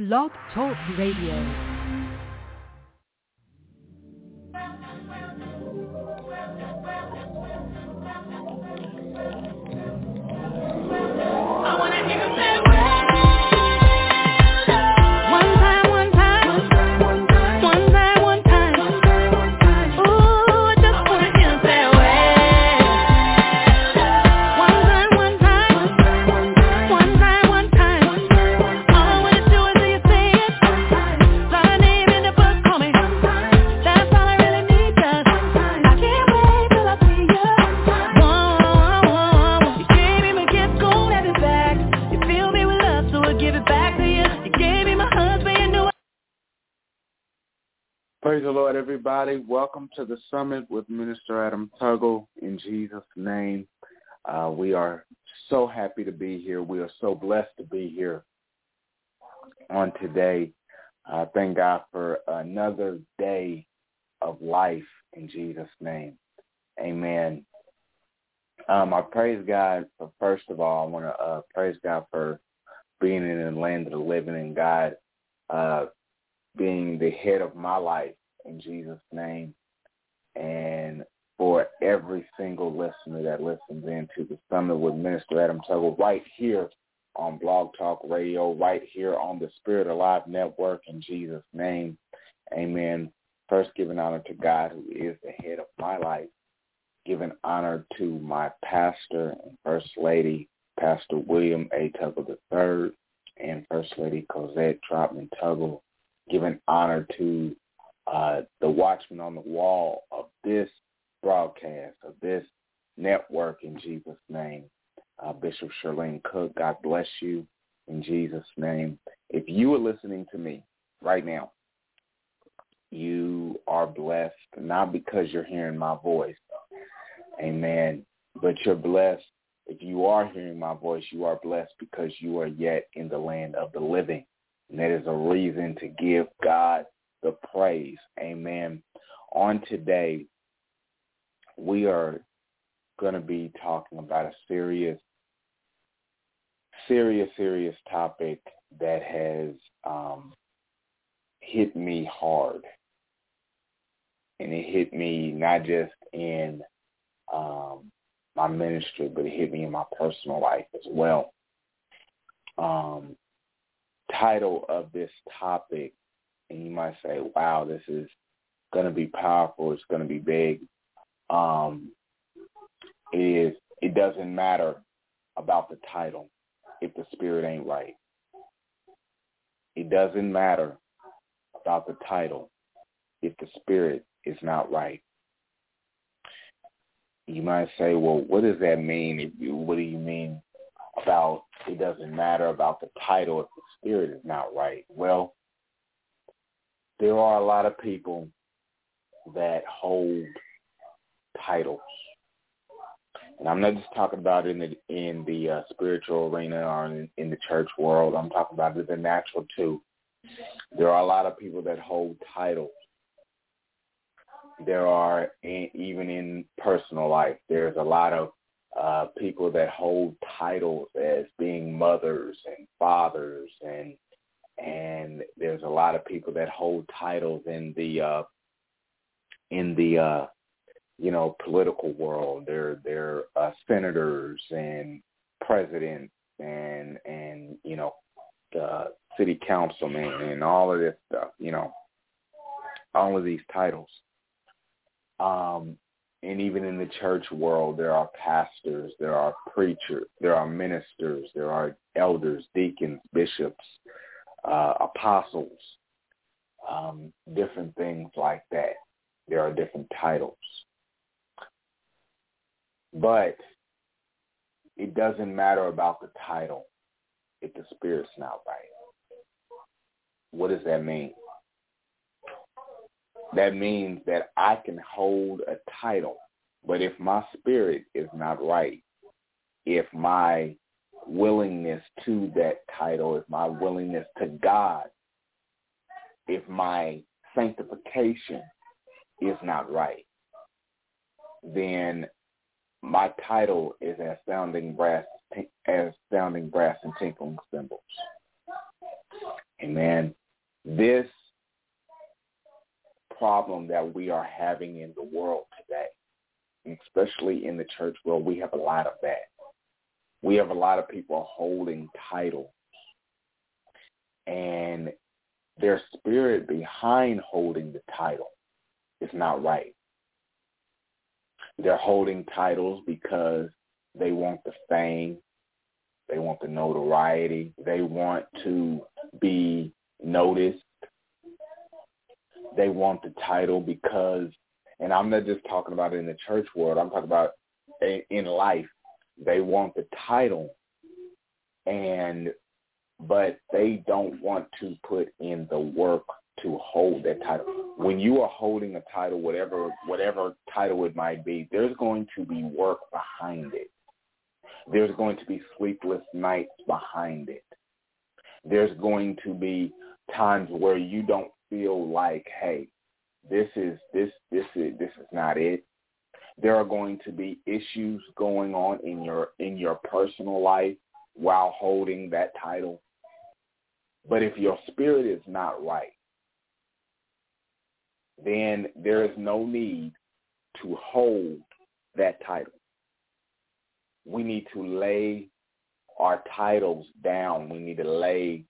Blog Talk Radio. Praise the Lord, everybody. Welcome to the Summit with Minister Adam Tuggle. In Jesus' name, we are so happy to be here. We are so blessed to be here on today. Thank God for another day of life in Jesus' name. Amen. I praise God for, first of all, I want to praise God for being in the land of the living and God being the head of my life in Jesus' name, and for every single listener that listens into the Summit with Minister Adam Tuggle right here on Blog Talk Radio, right here on the Spirit Alive Network in Jesus' name. Amen. First, giving honor to God who is the head of my life, giving honor to my pastor and First Lady, Pastor William A. Tuggle III, and First Lady Cosette Trotman Tuggle, giving honor to the watchman on the wall of this broadcast, of this network in Jesus' name. Bishop Charlene Cook, God bless you in Jesus' name. If you are listening to me right now, you are blessed, not because you're hearing my voice, amen, but you're blessed. If you are hearing my voice, you are blessed because you are yet in the land of the living. And that is a reason to give God the praise. Amen. On today, we are going to be talking about a serious topic that has hit me hard. And it hit me not just in my ministry, but it hit me in my personal life as well. Title of this topic, and you might say, wow, this is going to be powerful, it's going to be big. It doesn't matter about the title if the spirit ain't right. It doesn't matter about the title if the spirit is not right. You might say, well, what does that mean? What do you mean about it doesn't matter about the title if the spirit is not right? Well, there are a lot of people that hold titles. And I'm not just talking about in the spiritual arena or in the church world. I'm talking about the natural too. There are a lot of people that hold titles. There are, even in personal life, there's a lot of people that hold titles as being mothers and fathers, and there's a lot of people that hold titles in the political world. They're senators and presidents and city councilmen and all of this stuff. All of these titles. And even in the church world, there are pastors, there are preachers, there are ministers, there are elders, deacons, bishops, apostles, different things like that. There are different titles. But it doesn't matter about the title if the spirit's not right. What does that mean? That means that I can hold a title, but if my spirit is not right, if my willingness to that title, if my willingness to God, if my sanctification is not right, then my title is as sounding brass and tinkling cymbals. Amen. This problem that we are having in the world today, especially in the church world, we have a lot of that. We have a lot of people holding titles, and their spirit behind holding the title is not right. They're holding titles because they want the fame, they want the notoriety, they want to be noticed. They want the title because, and I'm not just talking about it in the church world, I'm talking about in life. They want the title, but they don't want to put in the work to hold that title. When you are holding a title, whatever title it might be, there's going to be work behind it. There's going to be sleepless nights behind it. There's going to be times where you don't feel like, hey, this is not it. There are going to be issues going on in your personal life while holding that title. But if your spirit is not right, then there is no need to hold that title. We need to lay our titles down. We need to lay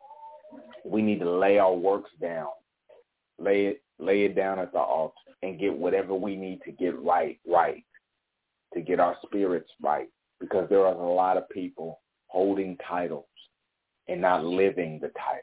our works down. Lay it down at the altar and get whatever we need to get right, to get our spirits right. Because there are a lot of people holding titles and not living the title.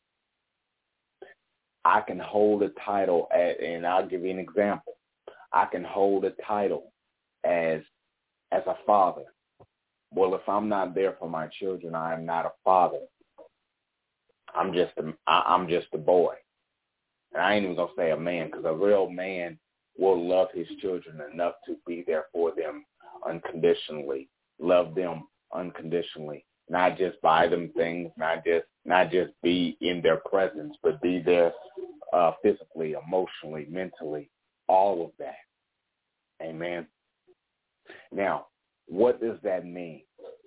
I can hold a title and I'll give you an example. I can hold a title as a father. Well, if I'm not there for my children, I am not a father. I'm just a boy. And I ain't even going to say a man, because a real man will love his children enough to be there for them unconditionally, love them unconditionally, not just buy them things, not just be in their presence, but be there physically, emotionally, mentally, all of that. Amen. Now, what does that mean?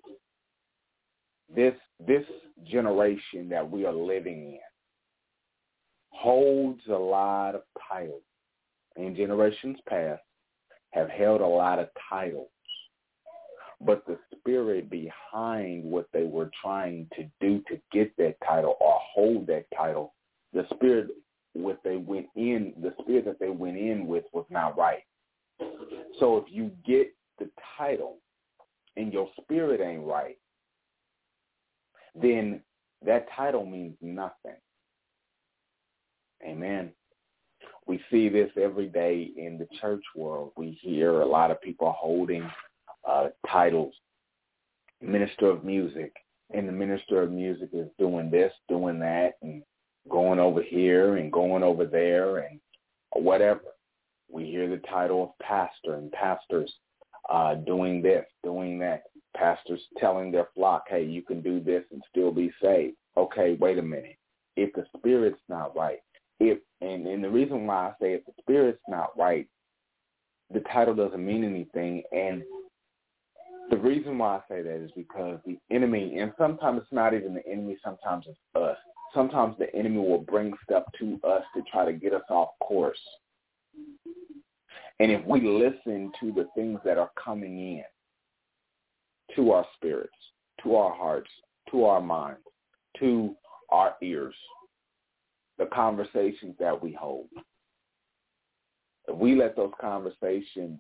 This generation that we are living in holds a lot of titles. In generations past, have held a lot of titles. But the spirit behind what they were trying to do to get that title or hold that title, the spirit that they went in with was not right. So if you get the title and your spirit ain't right, then that title means nothing. Amen. We see this every day in the church world. We hear a lot of people holding titles, minister of music, and the minister of music is doing this, doing that, and going over here and going over there and whatever. We hear the title of pastor and pastors doing this, doing that. Pastors telling their flock, hey, you can do this and still be saved. Okay, wait a minute. If the spirit's not right, and the reason why I say if the spirit's not right, the title doesn't mean anything. And the reason why I say that is because the enemy, and sometimes it's not even the enemy, sometimes it's us. Sometimes the enemy will bring stuff to us to try to get us off course. And if we listen to the things that are coming in, to our spirits, to our hearts, to our minds, to our ears, the conversations that we hold, if we let those conversations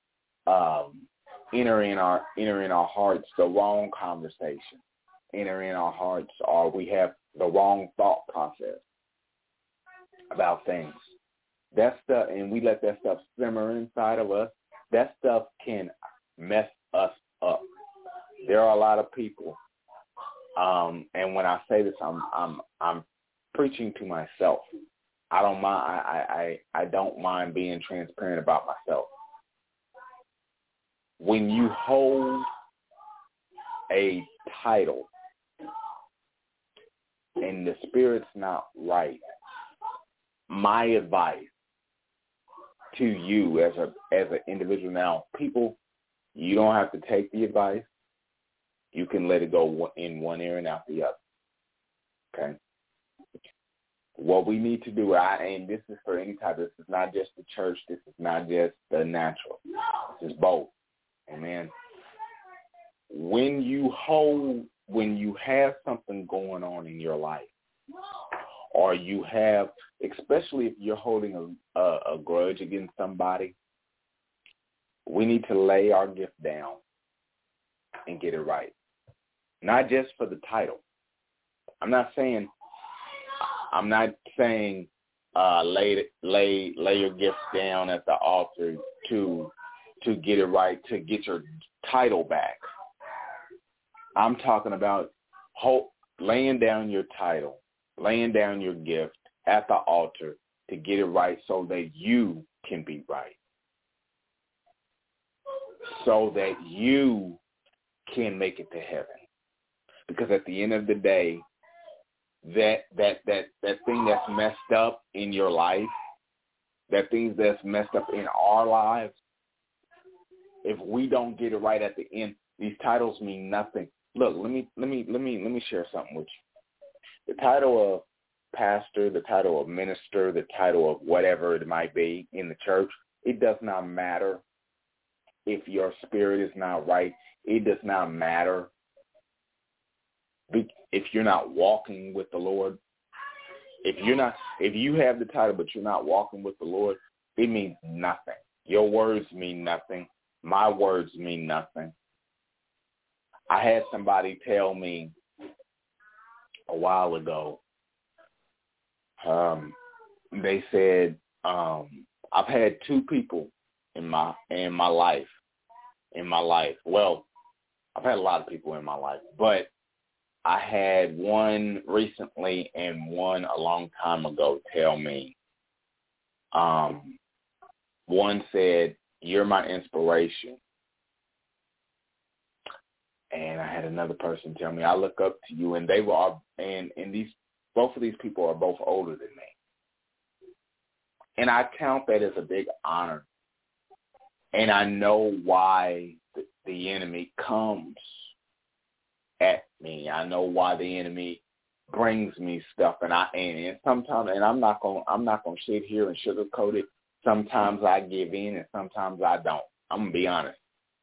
enter in our hearts, the wrong conversation enter in our hearts, or we have the wrong thought process about things, that stuff, and we let that stuff simmer inside of us, that stuff can mess us up. There are a lot of people, and when I say this, I'm preaching to myself. I don't mind. I don't mind being transparent about myself. When you hold a title and the spirit's not right, my advice to you as an individual, now, people, you don't have to take the advice. You can let it go in one ear and out the other. Okay? what we need to do, and this is for any type, this is not just the church, this is not just the natural, this is both. Amen. When you have something going on in your life, or you have, especially if you're holding a grudge against somebody, we need to lay our gift down and get it right. Not just for the title. I'm not saying lay your gift down at the altar to get it right, to get your title back. I'm talking about laying down your title, laying down your gift at the altar to get it right so that you can be right. So that you can make it to heaven. Because at the end of the day, that thing that's messed up in your life, that thing that's messed up in our lives, if we don't get it right at the end, these titles mean nothing. Look, let me share something with you. The title of pastor, the title of minister, the title of whatever it might be in the church, it does not matter if your spirit is not right. It does not matter if you're not walking with the Lord. If you have the title but you're not walking with the Lord, it means nothing. Your words mean nothing. My words mean nothing. I had somebody tell me a while ago, they said, I've had two people in my life. Well, I've had a lot of people in my life, but I had one recently and one a long time ago tell me, one said, "You're my inspiration." And I had another person tell me, "I look up to you." And they were, both of these people are both older than me. And I count that as a big honor. And I know why the enemy comes at me. I know why the enemy brings me stuff. And sometimes, and I'm not gonna sit here and sugarcoat it. Sometimes I give in and sometimes I don't. I'm gonna be honest.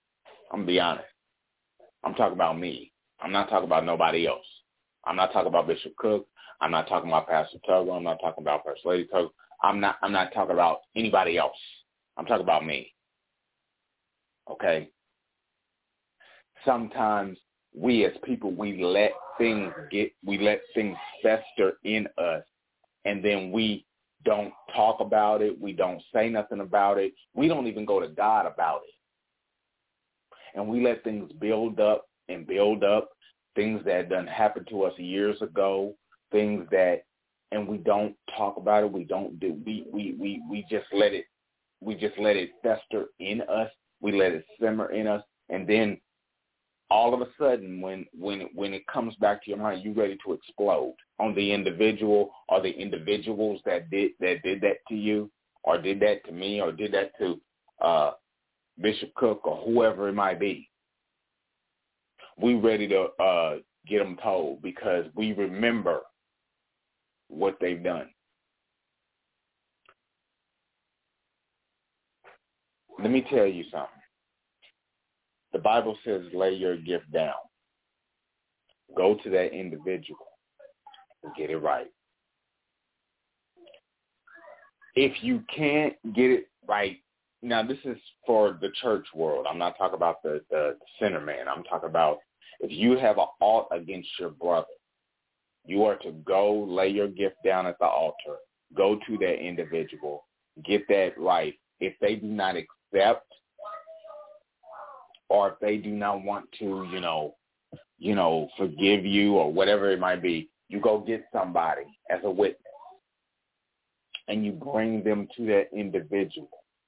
I'm talking about me. I'm not talking about nobody else. I'm not talking about Bishop Cook. I'm not talking about Pastor Tuggle. I'm not talking about First Lady Tuggle. I'm not talking about anybody else. I'm talking about me. Okay? Sometimes we as people, we let things fester in us, and then we don't talk about it. We don't say nothing about it. We don't even go to God about it. And we let things build up, things that done happened to us years ago, and we don't talk about it. We just let it fester in us. We let it simmer in us, and then all of a sudden, when it comes back to your mind, you're ready to explode on the individual or the individuals that did that to you, or did that to me, or did that to Bishop Cook or whoever it might be. We ready to get them told because we remember what they've done. Let me tell you something. The Bible says lay your gift down. Go to that individual and get it right. If you can't get it right, now this is for the church world. I'm not talking about the sinner man. I'm talking about if you have an ought against your brother, you are to go lay your gift down at the altar. Go to that individual. Get that right. If they do not accept, or if they do not want to, forgive you or whatever it might be, you go get somebody as a witness and you bring them to that individual.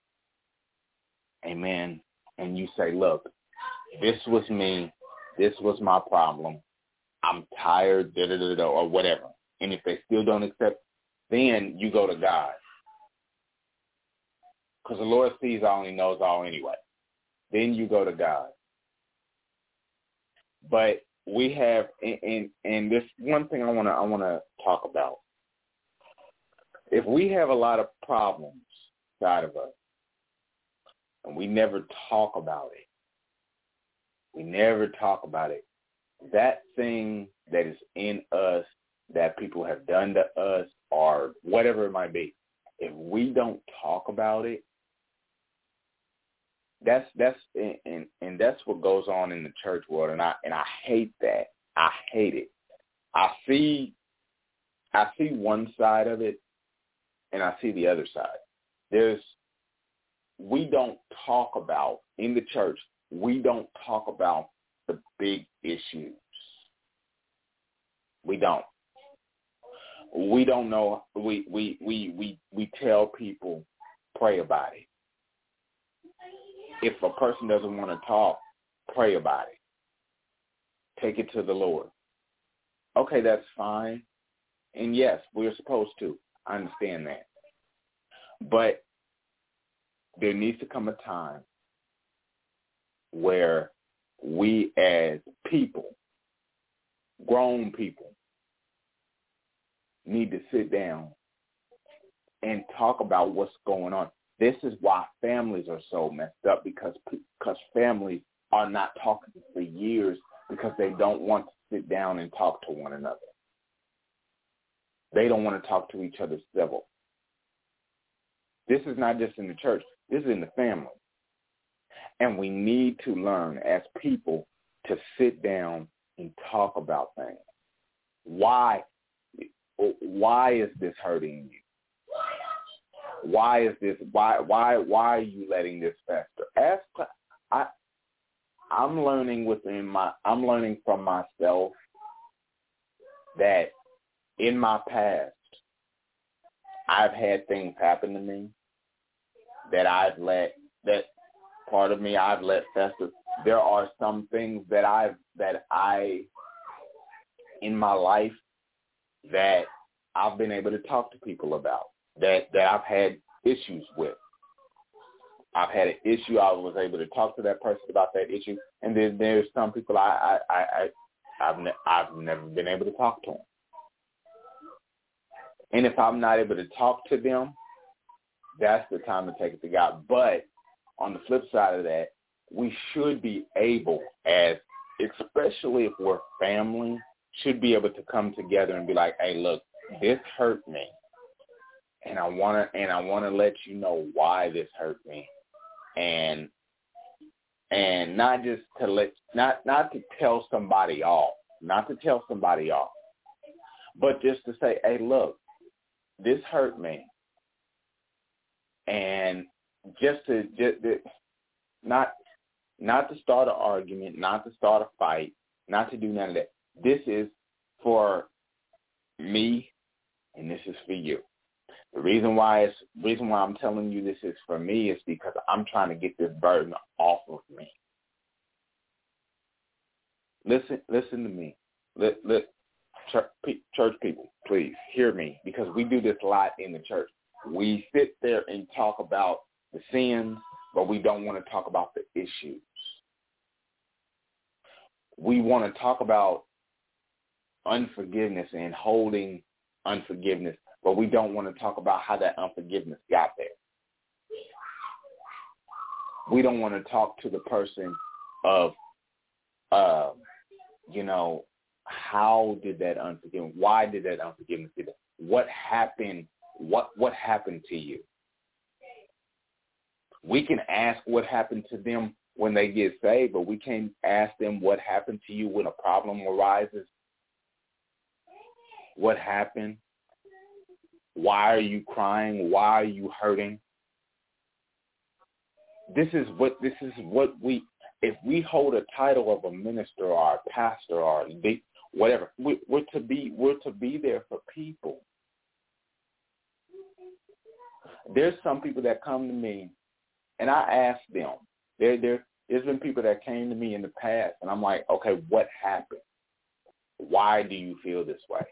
Amen. And you say, look, this was me. This was my problem. I'm tired, or whatever. And if they still don't accept, then you go to God. Because the Lord sees all and he knows all anyway. Then you go to God. But we have, and this one thing I want to talk about. If we have a lot of problems inside of us and we never talk about it, that thing that is in us that people have done to us or whatever it might be, if we don't talk about it, that's what goes on in the church world, and I hate that. I hate it. I see one side of it, and I see the other side. We don't talk about, in the church, we don't talk about the big issues. We don't. We don't know. We tell people, pray about it. If a person doesn't want to talk, pray about it. Take it to the Lord. Okay, that's fine. And yes, we're supposed to. I understand that. But there needs to come a time where we as people, grown people, need to sit down and talk about what's going on. This is why families are so messed up, because families are not talking for years because they don't want to sit down and talk to one another. They don't want to talk to each other civil. This is not just in the church. This is in the family. And we need to learn as people to sit down and talk about things. Why is this hurting you? Why is this? Why are you letting this fester? I'm learning from myself that in my past, I've had things happen to me that I've let fester. There are some things that I in my life that I've been able to talk to people about, that I've had issues with. I've had an issue. I was able to talk to that person about that issue, and then there's some people I've never been able to talk to them. And if I'm not able to talk to them, that's the time to take it to God. But on the flip side of that, we should be able, especially if we're family, should be able to come together and be like, hey, look, this hurt me, and I want to let you know why this hurt me, and not just to not to tell somebody off, but just to say, hey, look, this hurt me, and just not to start an argument, not to start a fight, not to do none of that. This is for me, and this is for you. The reason why I'm telling you this is for me is because I'm trying to get this burden off of me. Listen to me. Church people, please hear me, because we do this a lot in the church. We sit there and talk about the sins, but we don't want to talk about the issues. We want to talk about unforgiveness and holding unforgiveness, but we don't want to talk about how that unforgiveness got there. We don't want to talk to the person of, how did that unforgiveness, why did that unforgiveness get there? What happened? What happened to you? We can ask what happened to them when they get saved, but we can't ask them what happened to you when a problem arises. What happened? Why are you crying? Why are you hurting? This is what we, if we hold a title of a minister or a pastor or whatever, we're to be there for people. There's some people that come to me, and I ask them. There's been people that came to me in the past, and I'm like, okay, what happened? Why do you feel this way?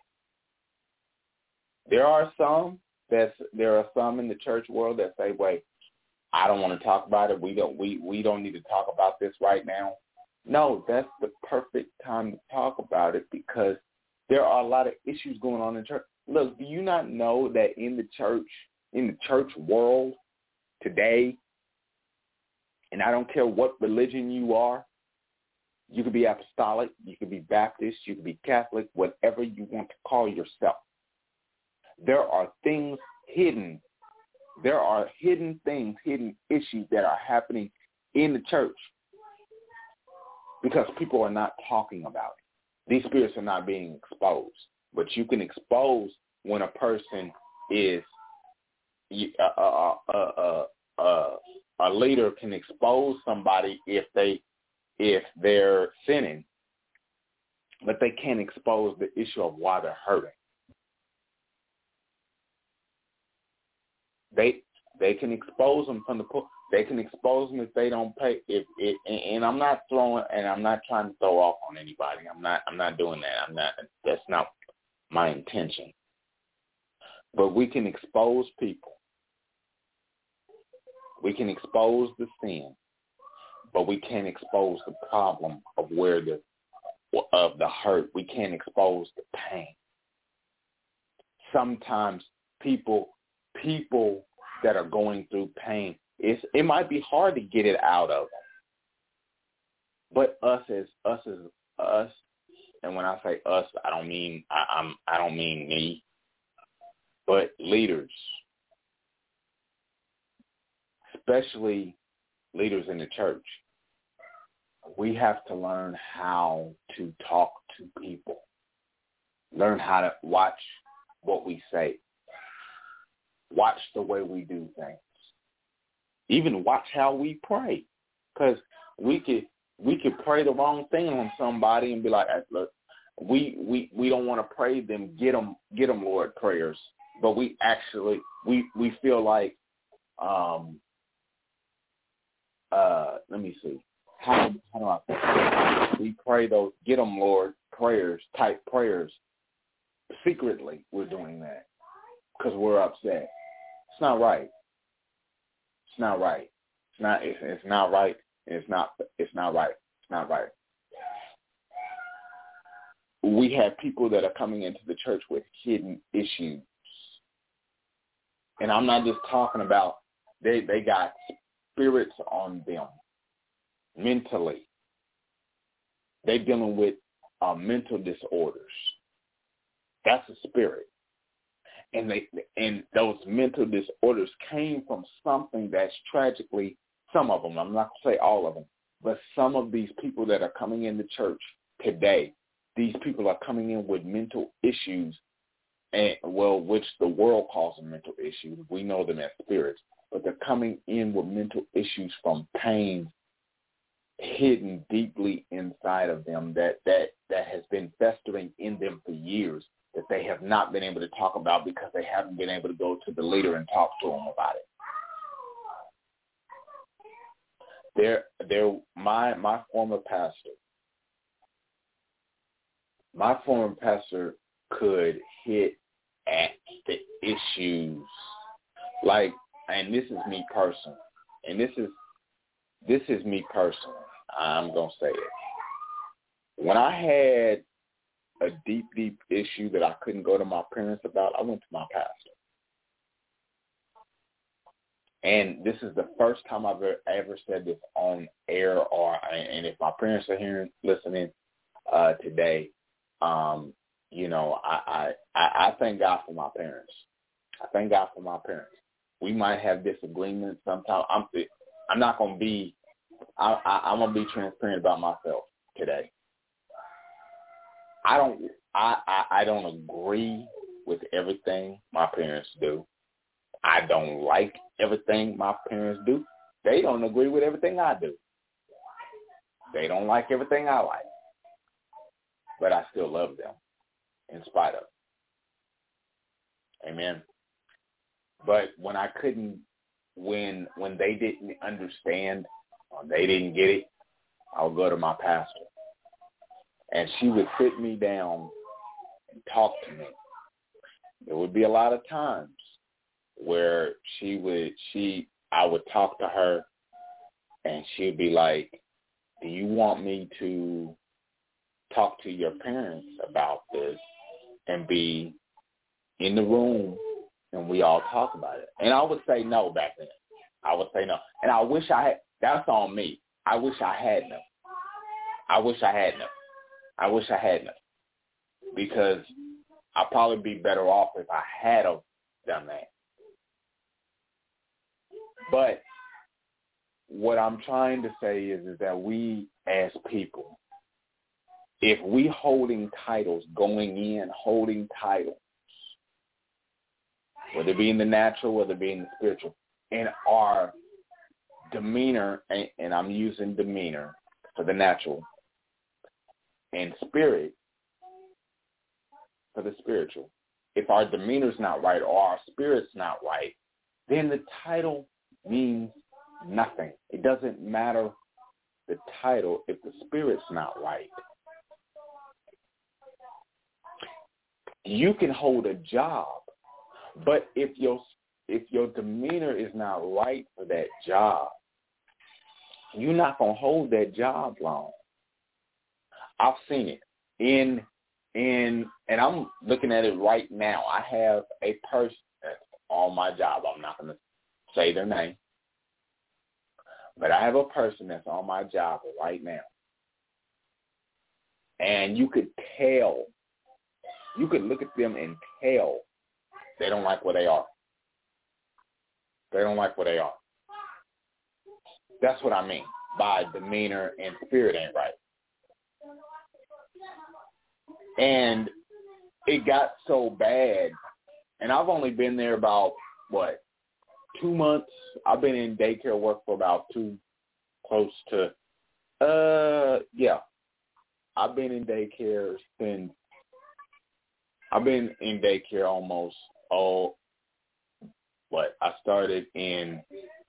There are some in the church world that say, wait, I don't want to talk about it. We don't need to talk about this right now. No, that's the perfect time to talk about it, because there are a lot of issues going on in church. Look, do you not know that in the church world today, and I don't care what religion you are, you could be apostolic, you could be Baptist, you could be Catholic, whatever you want to call yourself. There are things hidden. There are hidden things, hidden issues that are happening in the church because people are not talking about it. These spirits are not being exposed. But you can expose when a person is a leader can expose somebody if they're sinning, but they can't expose the issue of why they're hurting. They can expose them from the they can expose them if they don't pay. And I'm not trying to throw off on anybody. I'm not doing that. That's not my intention. But we can expose people. We can expose the sin, but we can't expose the problem of the hurt. We can't expose the pain. Sometimes people that are going through pain, it might be hard to get it out of them. But us, and when I say us, I don't mean me, but leaders, especially leaders in the church, we have to learn how to talk to people, learn how to watch what we say, watch the way we do things, even watch how we pray, because we could pray the wrong thing on somebody and be like, look, we don't want to pray them, get them, Lord, prayers, but we actually we feel like let me see. How do I say it? We pray those get them, Lord, prayers, type prayers. Secretly, we're doing that because we're upset. It's not right. It's not right. It's not right. It's not right. It's not right. We have people that are coming into the church with hidden issues. And I'm not just talking about they got spirits on them mentally. They're dealing with mental disorders. That's a spirit. And those mental disorders came from something that's tragically, some of them, I'm not going to say all of them, but some of these people that are coming into church today, these people are coming in with mental issues, and which the world calls them mental issues. We know them as spirits, but they're coming in with mental issues from pain hidden deeply inside of them that has been festering in them for years, that they have not been able to talk about because they haven't been able to go to the leader and talk to them about it. My former pastor could hit at the issues, like, and this is me personally, and this is me personally. I'm gonna say it. When I had a deep issue that I couldn't go to my parents about, I went to my pastor. And this is the first time I've ever said this on air, and if my parents are listening today, I thank God for my parents. I thank God for my parents. We might have disagreements sometimes. I'm not going to be. I'm going to be transparent about myself today. I don't agree with everything my parents do. I don't like everything my parents do. They don't agree with everything I do. They don't like everything I like. But I still love them in spite of it. Amen. But when I couldn't, when they didn't understand or they didn't get it, I would go to my pastor. And she would sit me down and talk to me. There would be a lot of times where I would talk to her and she'd be like, do you want me to talk to your parents about this and be in the room and we all talk about it. And I would say no back then. I would say no. And I wish I had, that's on me. I wish I had them. I wish I had them. Because I'd probably be better off if I had done that. But what I'm trying to say is that we as people, if we holding titles, whether it be in the natural, whether it be in the spiritual, and our demeanor, and I'm using demeanor for the natural, and spirit for the spiritual. If our demeanor's not right or our spirit's not right, then the title means nothing. It doesn't matter the title if the spirit's not right. You can hold a job, but if your demeanor is not right for that job, you're not going to hold that job long. I've seen it and I'm looking at it right now. I have a person that's on my job. I'm not going to say their name, but I have a person that's on my job right now. And you could tell, you could look at them and tell they don't like where they are. They don't like where they are. That's what I mean by demeanor and spirit ain't right. And it got so bad, and I've only been there about, 2 months. I've been in daycare work for about I've been in daycare since, almost, I started in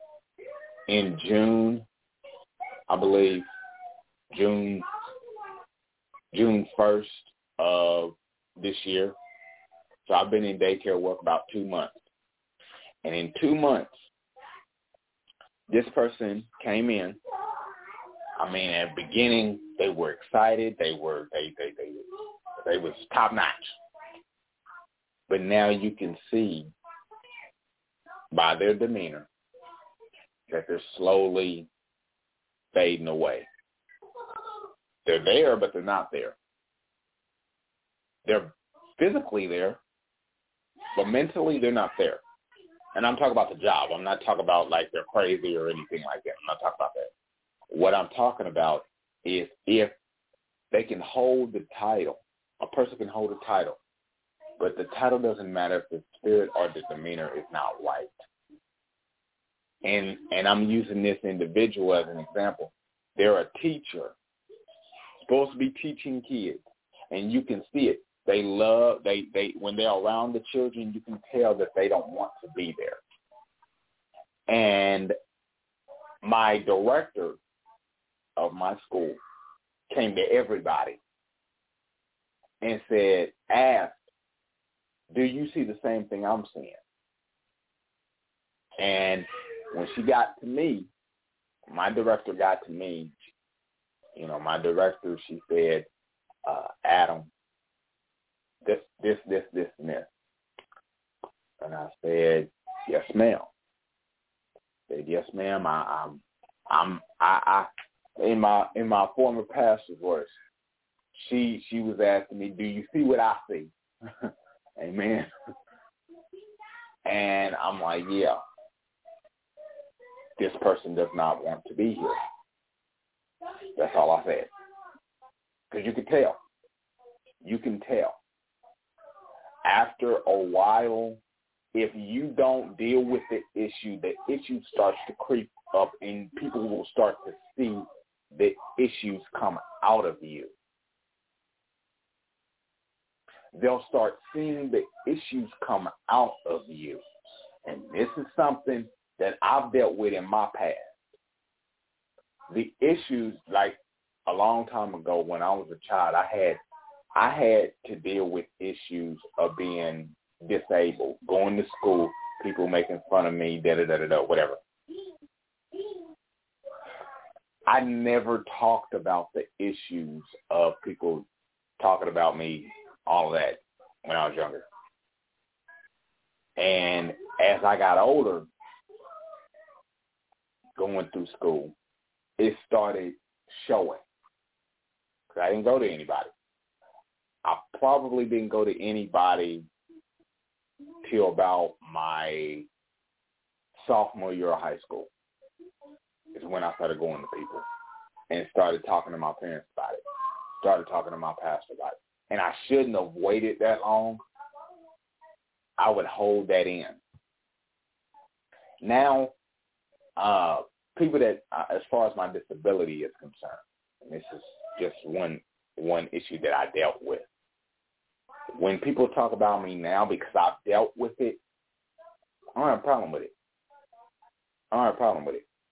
June, I believe, June 1st of this year. So I've been in daycare work about 2 months. And in 2 months, this person came in. I mean, at the beginning, they were excited. They was top notch. But now you can see by their demeanor that they're slowly fading away. They're there, but they're not there. They're physically there, but mentally they're not there. And I'm talking about the job. I'm not talking about like they're crazy or anything like that. I'm not talking about that. What I'm talking about is if they can hold the title, a person can hold a title, but the title doesn't matter if the spirit or the demeanor is not right. And I'm using this individual as an example. They're a teacher, supposed to be teaching kids, and you can see it. They when they're around the children, you can tell that they don't want to be there. And my director of my school came to everybody and asked, do you see the same thing I'm seeing? And when she got to me, my director got to me, my director, she said, Adam, this, and this. And I said, yes, ma'am. I said, yes, ma'am. I in my former pastor's voice, she was asking me, do you see what I see? Amen. And I'm like, yeah. This person does not want to be here. That's all I said. Because you can tell. You can tell. After a while, if you don't deal with the issue starts to creep up and people will start to see the issues come out of you. They'll start seeing the issues come out of you. And this is something that I've dealt with in my past. The issues, like a long time ago when I was a child, I had to deal with issues of being disabled, going to school, people making fun of me, whatever. I never talked about the issues of people talking about me, all of that, when I was younger. And as I got older, going through school, it started showing. 'Cause I didn't go to anybody. I probably didn't go to anybody till about my sophomore year of high school. Is when I started going to people and started talking to my parents about it, started talking to my pastor about it. And I shouldn't have waited that long. I would hold that in. Now, people that, as far as my disability is concerned, and this is just one issue that I dealt with. When people talk about me now because I've dealt with it, I don't have a problem with it. I don't have a problem.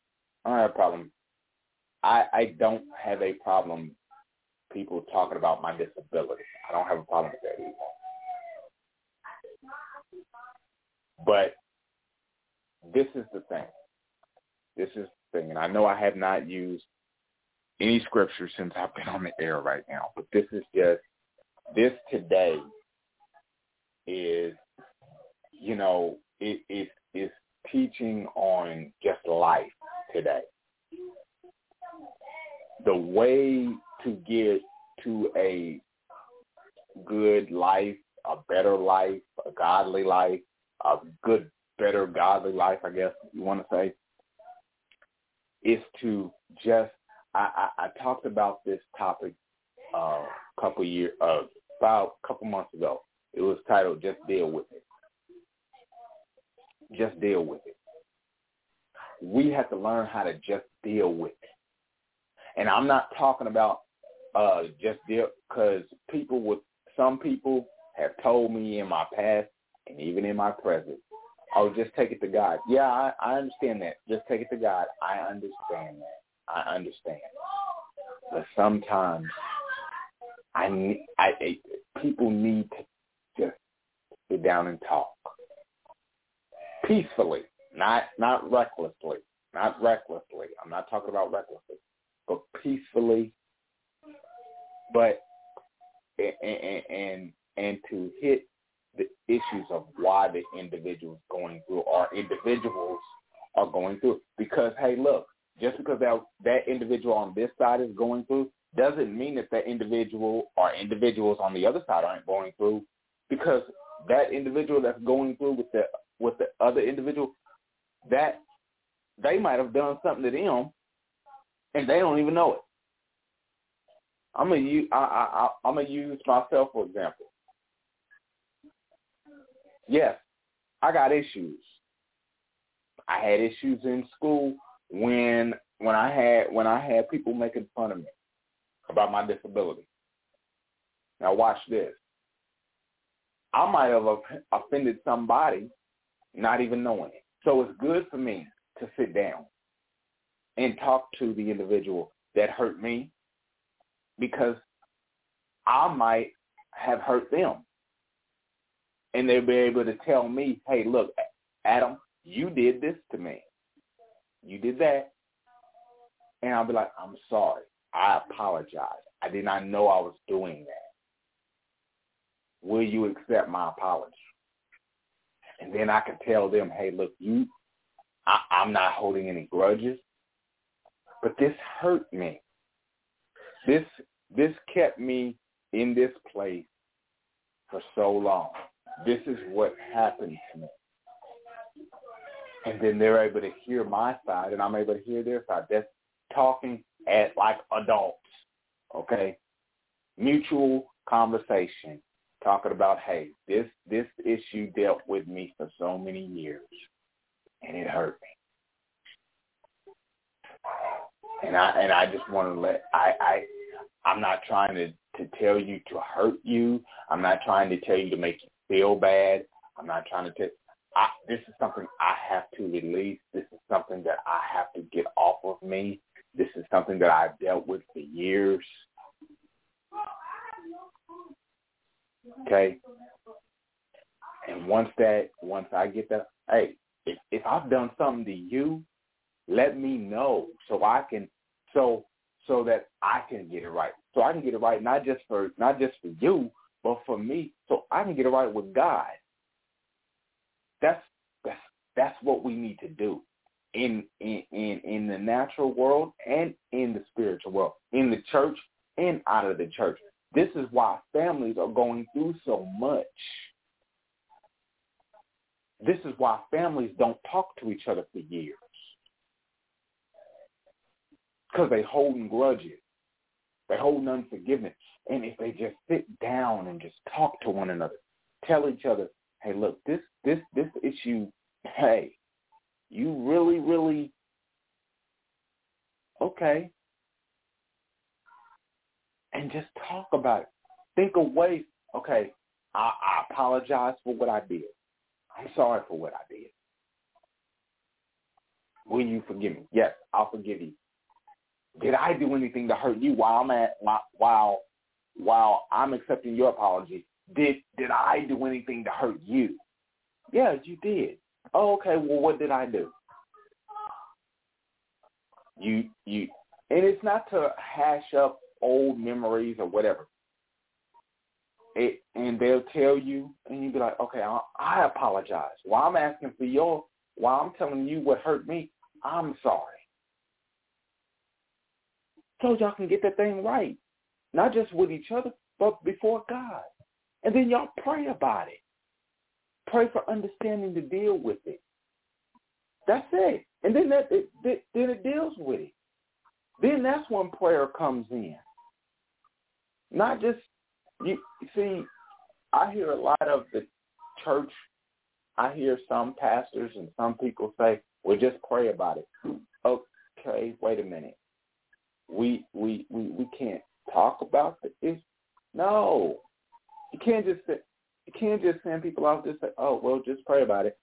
I don't have a problem people talking about my disability. I don't have a problem with that either. But this is the thing. And I know I have not used any scripture since I've been on the air right now, but this today is, it is teaching on just life today. The way to get to a good life, a better life, a godly life, a good, better, godly life, I guess you want to say, is to just, I talked about this topic about a couple months ago. It was titled, Just Deal With It. Just deal with it. We have to learn how to just deal with it. And I'm not talking about just deal, because some people have told me in my past and even in my present, oh, just take it to God. Yeah, I understand that. Just take it to God. I understand that. I understand. But sometimes people need to just sit down and talk peacefully, not recklessly, not recklessly. I'm not talking about recklessly, but peacefully. But and to hit the issues of why the individuals going through or individuals are going through. Because hey, look, just because that individual on this side is going through doesn't mean that individual or individuals on the other side aren't going through, because that individual that's going through with the other individual, that they might have done something to them and they don't even know it. I'm gonna use myself for example. Yes, I got issues. I had issues in school when I had people making fun of me about my disability. Now watch this. I might have offended somebody not even knowing it. So it's good for me to sit down and talk to the individual that hurt me, because I might have hurt them. And they'll be able to tell me, hey, look, Adam, you did this to me. You did that. And I'll be like, I'm sorry. I apologize. I did not know I was doing that. Will you accept my apology? And then I can tell them, hey, look, I'm not holding any grudges, but this hurt me. This kept me in this place for so long. This is what happened to me. And then they're able to hear my side, and I'm able to hear their side. That's talking as like adults, okay? Mutual conversation, talking about, hey, this issue dealt with me for so many years, and it hurt me. And I just want to I'm not trying to tell you to hurt you. I'm not trying to tell you to make you feel bad. I'm not trying to tell. This is something I have to release. This is something that I have to get off of me. This is something that I've dealt with for years. Okay? And once I get that, hey, if I've done something to you, let me know so that I can get it right. So I can get it right not just for you, but for me, so I can get it right with God. what we need to do in the natural world and in the spiritual world, in the church and out of the church. This is why families are going through so much. This is why families don't talk to each other for years. Because they holding grudges. They holding unforgiveness. And if they just sit down and just talk to one another, tell each other, hey, look, this issue, hey, you really, really, okay. And just talk about it. Think of ways, okay, I apologize for what I did. I'm sorry for what I did. Will you forgive me? Yes, I'll forgive you. Did I do anything to hurt you while I'm accepting your apology? Did I do anything to hurt you? Yeah, you did. Oh, okay, well, what did I do? You and it's not to hash up old memories or whatever. And they'll tell you, and you'll be like, okay, I apologize. While I'm asking for while I'm telling you what hurt me, I'm sorry. So y'all can get that thing right. Not just with each other, but before God. And then y'all pray about it. Pray for understanding to deal with it. That's it. And then it deals with it. Then that's when prayer comes in. Not just, you see, I hear a lot of the church, I hear some pastors and some people say, well, just pray about it. Okay, wait a minute. We can't talk about it. No. You can't just send people out to say, oh, well, just pray about it.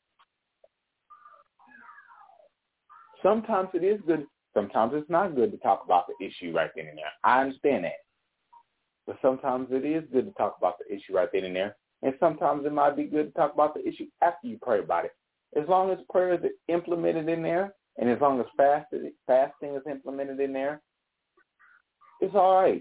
Sometimes it is good. Sometimes it's not good to talk about the issue right then and there. I understand that. But sometimes it is good to talk about the issue right then and there. And sometimes it might be good to talk about the issue after you pray about it. As long as prayer is implemented in there, and as long as fasting is implemented in there, it's all right.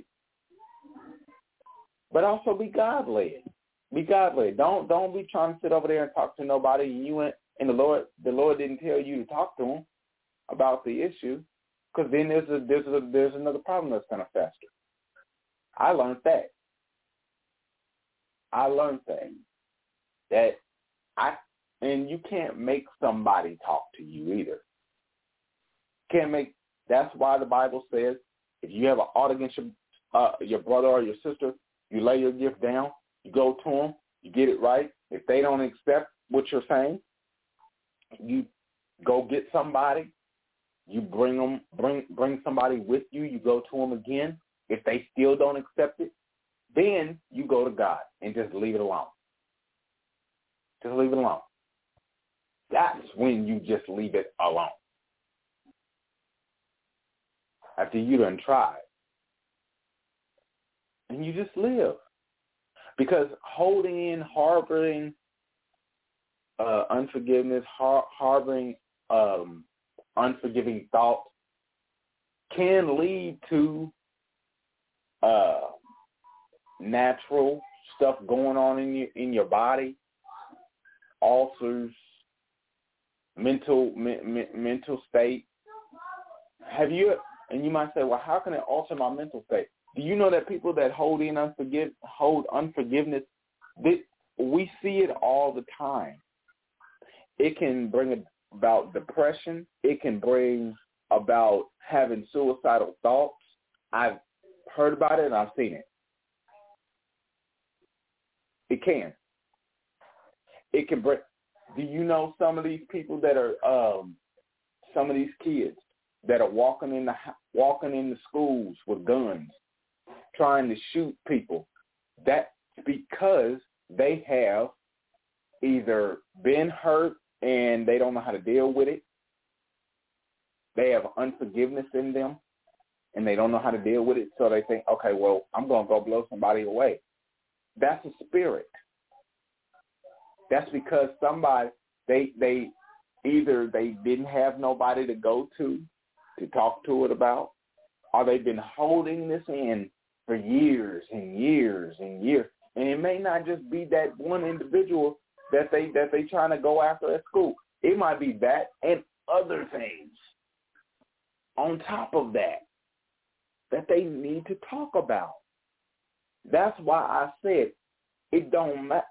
But also be God-led. Be God-led. Don't be trying to sit over there and talk to nobody. And the Lord didn't tell you to talk to him about the issue, because then there's another problem that's going to fester. I learned that. And you can't make somebody talk to you either. That's why the Bible says, if you have an ought against your brother or your sister, you lay your gift down, you go to them, you get it right. If they don't accept what you're saying, you go get somebody, you bring somebody with you, you go to them again. If they still don't accept it, then you go to God and just leave it alone. Just leave it alone. That's when you just leave it alone. After you done tried. And you just live. Because holding in, harboring unforgiveness, harboring unforgiving thoughts can lead to natural stuff going on in your body, ulcers, mental state. And you might say, well, how can it alter my mental state? Do you know that people that hold unforgiveness, we see it all the time. It can bring about depression. It can bring about having suicidal thoughts. I've heard about it and I've seen it. It can. It can bring. Do you know some of these people that are some of these kids that are walking in the schools with guns, trying to shoot people? That's because they have either been hurt and they don't know how to deal with it. They have unforgiveness in them and they don't know how to deal with it. So they think, okay, well, I'm going to go blow somebody away. That's a spirit. That's because somebody, they either they didn't have nobody to go to talk to it about, or they've been holding this in for years and years and years. And it may not just be that one individual that they trying to go after at school. It It might be that and other things on top of that they need to talk about. That's why I said it don't matter.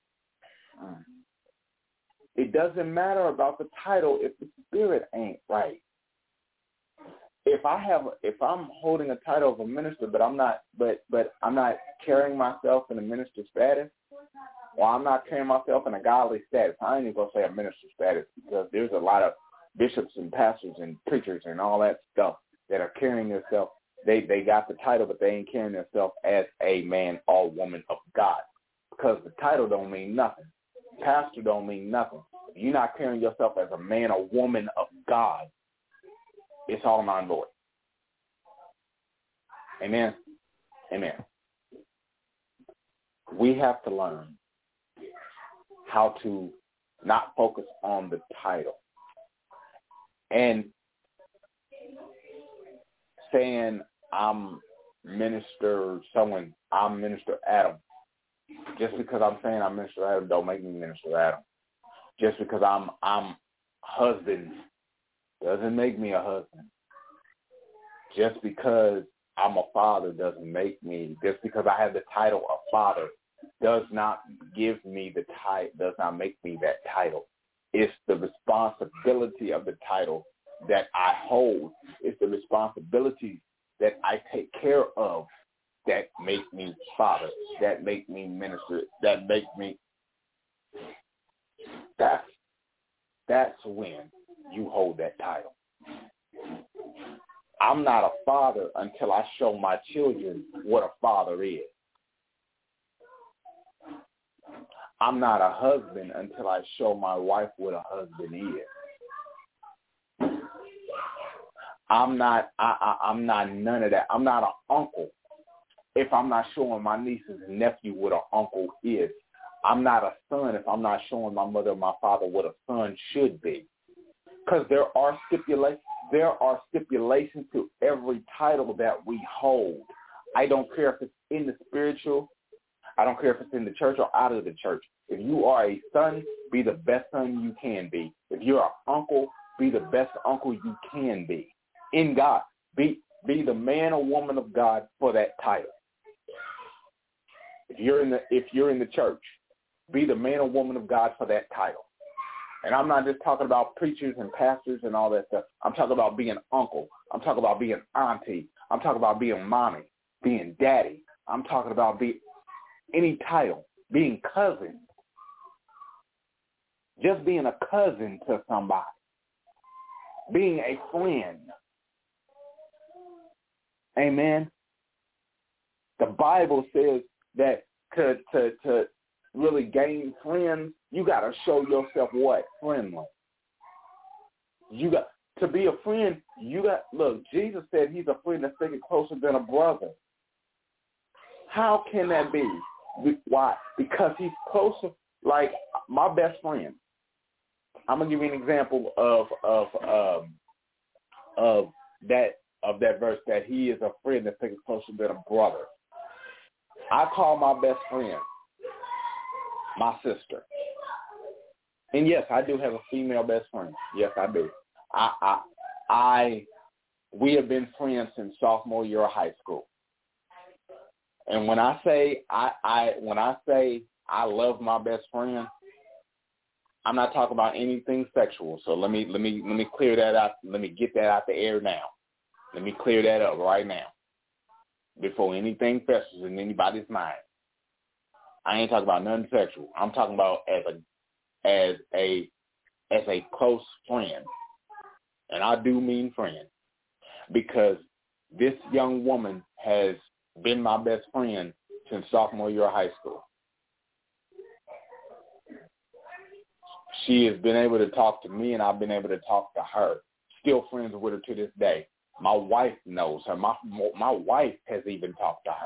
It doesn't matter about the title if the spirit ain't right. If I'm holding a title of a minister, but I'm not carrying myself in a minister status, or I'm not carrying myself in a godly status. I ain't even gonna say a minister status, because there's a lot of bishops and pastors and preachers and all that stuff that are carrying themselves. They got the title, but they ain't carrying themselves as a man or woman of God, because the title don't mean nothing. Pastor don't mean nothing. If you're not carrying yourself as a man or woman of God, it's all non-void. Amen. Amen. We have to learn how to not focus on the title. And saying I'm Minister Adam. Just because I'm saying I'm Minister Adam don't make me Minister Adam. Just because I'm husband doesn't make me a husband. Just because I'm a father doesn't make me. Just because I have the title of father does not give me the title. Does not make me that title. It's the responsibility of the title that I hold. It's the responsibility that I take care of that make me father, that make me minister, that make me. That's when you hold that title. I'm not a father until I show my children what a father is. I'm not a husband until I show my wife what a husband is. I'm not none of that. I'm not an uncle if I'm not showing my nieces and nephew what an uncle is. I'm not a son if I'm not showing my mother and my father what a son should be. Because there are stipulations to every title that we hold. I don't care if it's in the spiritual. I don't care if it's in the church or out of the church. If you are a son, be the best son you can be. If you're an uncle, be the best uncle you can be. In God, be the man or woman of God for that title. If you're in the church, be the man or woman of God for that title. And I'm not just talking about preachers and pastors and all that stuff. I'm talking about being uncle. I'm talking about being auntie. I'm talking about being mommy, being daddy. I'm talking about any title, being cousin. Just being a cousin to somebody. Being a friend. Amen. The Bible says that to really gain friends, you got to show yourself what? Friendly. You got to be a friend. Look, Jesus said he's a friend that's sticking closer than a brother. How can that be? Why? Because he's closer. Like my best friend. I'm gonna give you an example of that verse, that he is a friend that's sticking closer than a brother. I call my best friend my sister. And yes, I do have a female best friend. Yes, I do. We have been friends since sophomore year of high school. And when I say I love my best friend, I'm not talking about anything sexual. So let me clear that out. Let me get that out the air now. Let me clear that up right now before anything festers in anybody's mind. I ain't talking about nothing sexual. I'm talking about as a close friend. And I do mean friend, because this young woman has been my best friend since sophomore year of high school. She has been able to talk to me, and I've been able to talk to her. Still friends with her to this day. My wife knows her. My wife has even talked to her.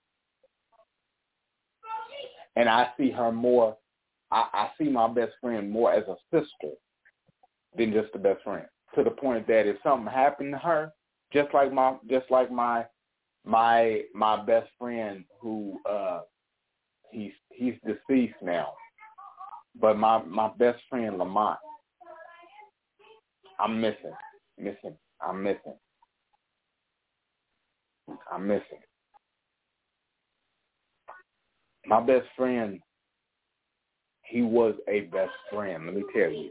And I see her more, I see my best friend more as a sister than just a best friend. To the point that if something happened to her, just like my best friend who he's deceased now. But my best friend Lamont, I'm missing. My best friend, he was a best friend, let me tell you,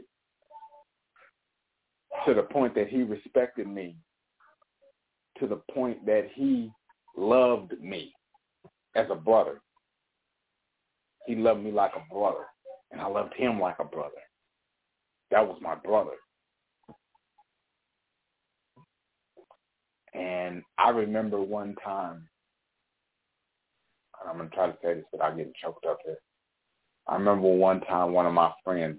to the point that he respected me, to the point that he loved me as a brother. He loved me like a brother, and I loved him like a brother. That was my brother. And I remember one time, I'm going to try to say this without getting choked up here. I remember one time one of my friends,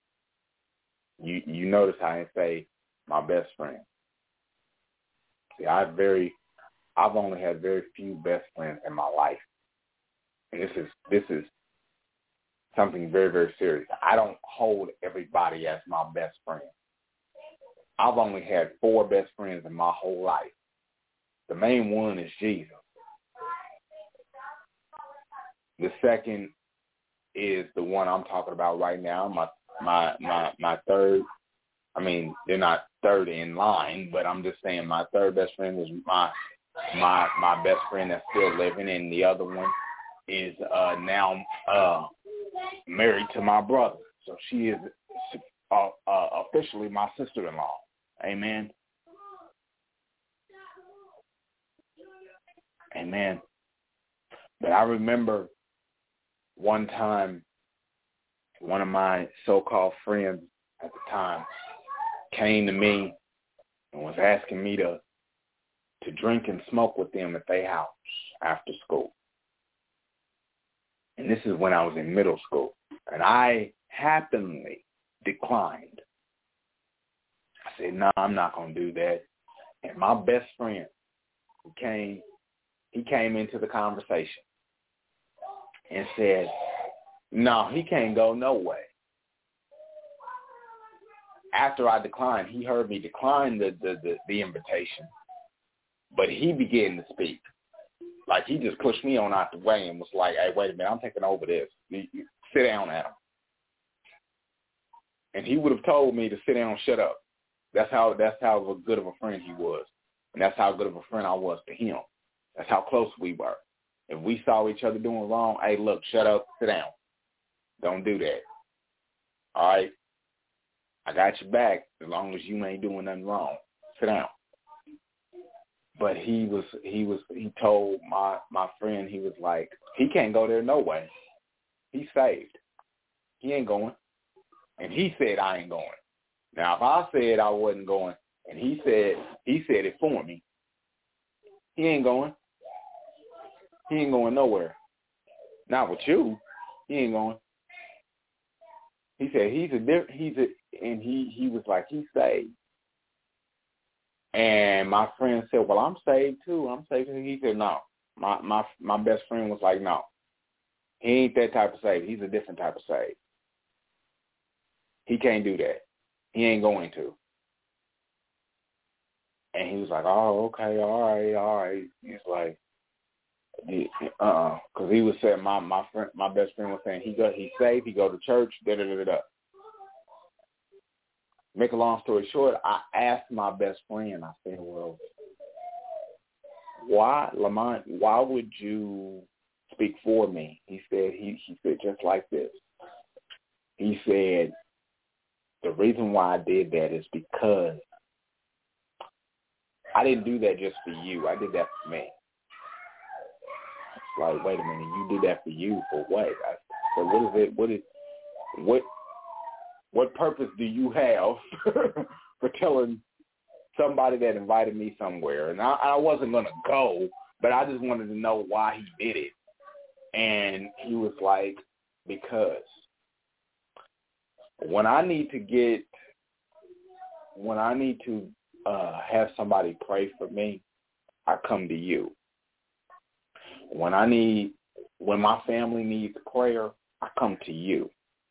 you notice how I say my best friend. See, I've only had very few best friends in my life. And this is something very, very serious. I don't hold everybody as my best friend. I've only had 4 best friends in my whole life. The main one is Jesus. The second is the one I'm talking about right now, my third. I mean, they're not third in line, but I'm just saying my third best friend is my best friend that's still living, and the other one is now married to my brother. So she is officially my sister-in-law. Amen. Amen. But I remember one time, one of my so-called friends at the time came to me and was asking me to drink and smoke with them at their house after school. And this is when I was in middle school. And I happily declined. I said, no, I'm not going to do that. And my best friend, he came into the conversation and said, no, he can't go no way. After I declined, he heard me decline the invitation, but he began to speak. Like, he just pushed me on out the way and was like, hey, wait a minute, I'm taking over this. You sit down, Adam. And he would have told me to sit down and shut up. That's how good of a friend he was. And that's how good of a friend I was to him. That's how close we were. If we saw each other doing wrong, hey, look, shut up, sit down. Don't do that. All right? I got your back as long as you ain't doing nothing wrong. Sit down. But he told my friend, he was like, he can't go there no way. He's saved. He ain't going. And he said I ain't going. Now, if I said I wasn't going and he said it for me, he ain't going. He ain't going nowhere. Not with you. He ain't going. He said and he was like, he's saved. And my friend said, well, I'm saved too. I'm saved. He said, no. My best friend was like, no. He ain't that type of saved. He's a different type of saved. He can't do that. He ain't going to. And he was like, oh, okay, all right. He's like, because he was saying, my best friend was saying he's saved, he go to church, da-da-da-da-da. Make a long story short, I asked my best friend, I said, well, why, Lamont, why would you speak for me? He said just like this. He said, the reason why I did that is because I didn't do that just for you. I did that for me. It's like, wait a minute, you did that for you, for what? So what is it? What purpose do you have for telling somebody that invited me somewhere? And I wasn't going to go, but I just wanted to know why he did it. And he was like, because when I need to have somebody pray for me, I come to you. When my family needs prayer, I come to you.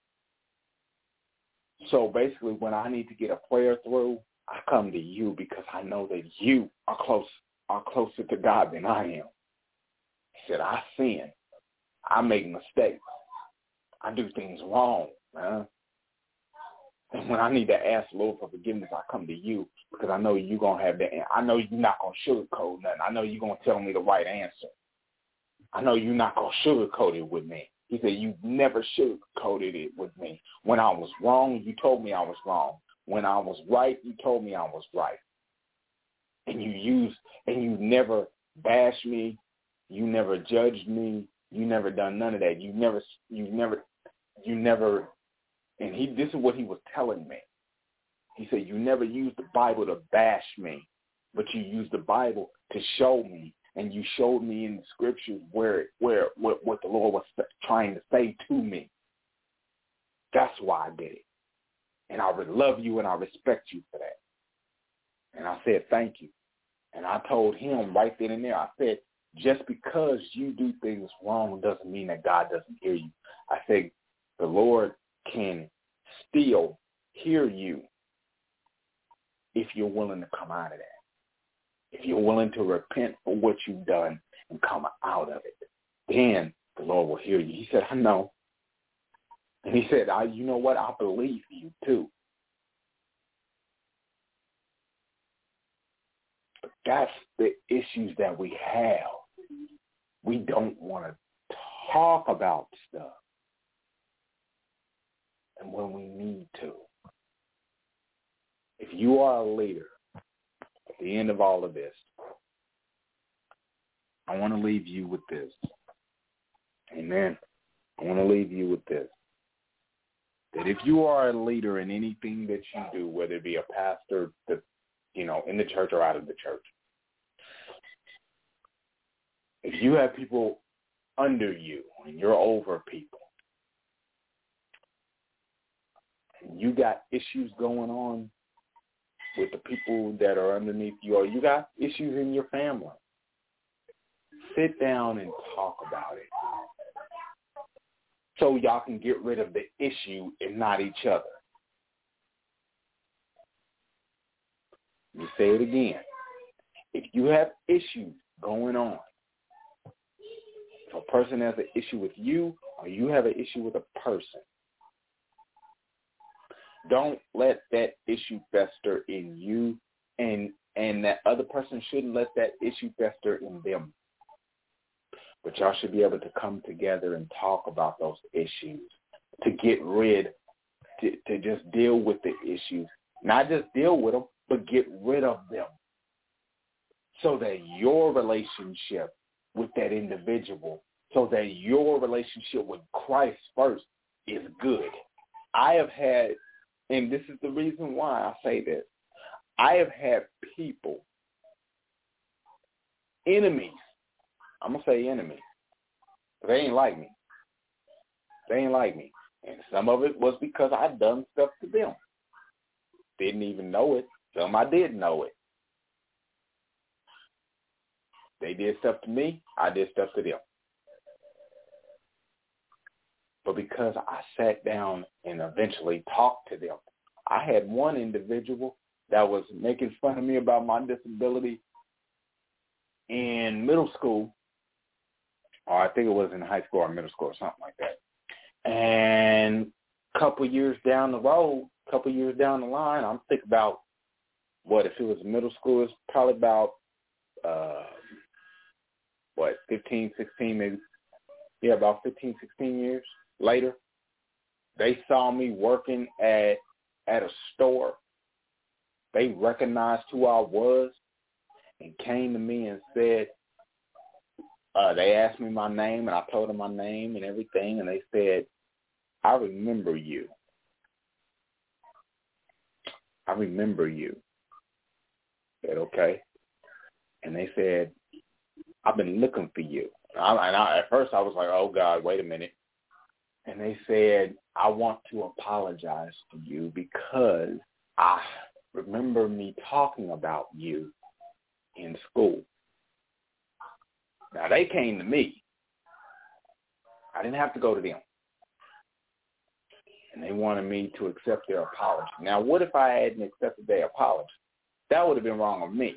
So basically, when I need to get a prayer through, I come to you because I know that you are closer to God than I am. He said, I sin. I make mistakes. I do things wrong, man. And when I need to ask the Lord for forgiveness, I come to you because I know you're going to have that. I know you're not going to sugarcoat nothing. I know you're going to tell me the right answer. I know you're not going to sugarcoat it with me. He said, you never sugarcoated it with me. When I was wrong, you told me I was wrong. When I was right, you told me I was right. And you never bashed me. You never judged me. You never done none of that. You never, and this is what he was telling me. He said, you never used the Bible to bash me, but you used the Bible to show me. And you showed me in the scriptures what the Lord was trying to say to me. That's why I did it. And I would love you and I respect you for that. And I said, thank you. And I told him right then and there, I said, just because you do things wrong doesn't mean that God doesn't hear you. I said, the Lord can still hear you if you're willing to come out of that. If you're willing to repent for what you've done and come out of it, then the Lord will hear you. He said, I know. And he said, you know what? I believe you too. But that's the issues that we have. We don't want to talk about stuff. And when we need to. If you are a leader, at the end of all of this, I want to leave you with this. Amen. I want to leave you with this. That if you are a leader in anything that you do, whether it be a pastor, in the church or out of the church, if you have people under you and you're over people, and you got issues going on with the people that are underneath you, or you got issues in your family, sit down and talk about it so y'all can get rid of the issue and not each other. Let me say it again. If you have issues going on, if a person has an issue with you or you have an issue with a person, don't let that issue fester in you, and that other person shouldn't let that issue fester in them. But y'all should be able to come together and talk about those issues, to get rid, to just deal with the issues. Not just deal with them, but get rid of them so that your relationship with that individual, so that your relationship with Christ first is good. I have had, and this is the reason why I say this, I have had people, enemies, I'm going to say enemies. They ain't like me. They ain't like me. And some of it was because I done stuff to them. Didn't even know it. Some I did know it. They did stuff to me. I did stuff to them. But because I sat down and eventually talked to them, I had one individual that was making fun of me about my disability in middle school, or I think it was in high school or middle school or something like that. And a couple years down the road, a couple years down the line, I'm thinking about, if it was middle school, it's probably about, 15, 16, maybe. Yeah, about 15, 16 years later, they saw me working at a store. They recognized who I was and came to me and said, they asked me my name, and I told them my name and everything, and they said, I remember you. I remember you. I said, okay. And they said, I've been looking for you. At first I was like, oh, God, wait a minute. And they said, I want to apologize to you because I remember me talking about you in school. Now, they came to me. I didn't have to go to them. And they wanted me to accept their apology. Now, what if I hadn't accepted their apology? That would have been wrong of me.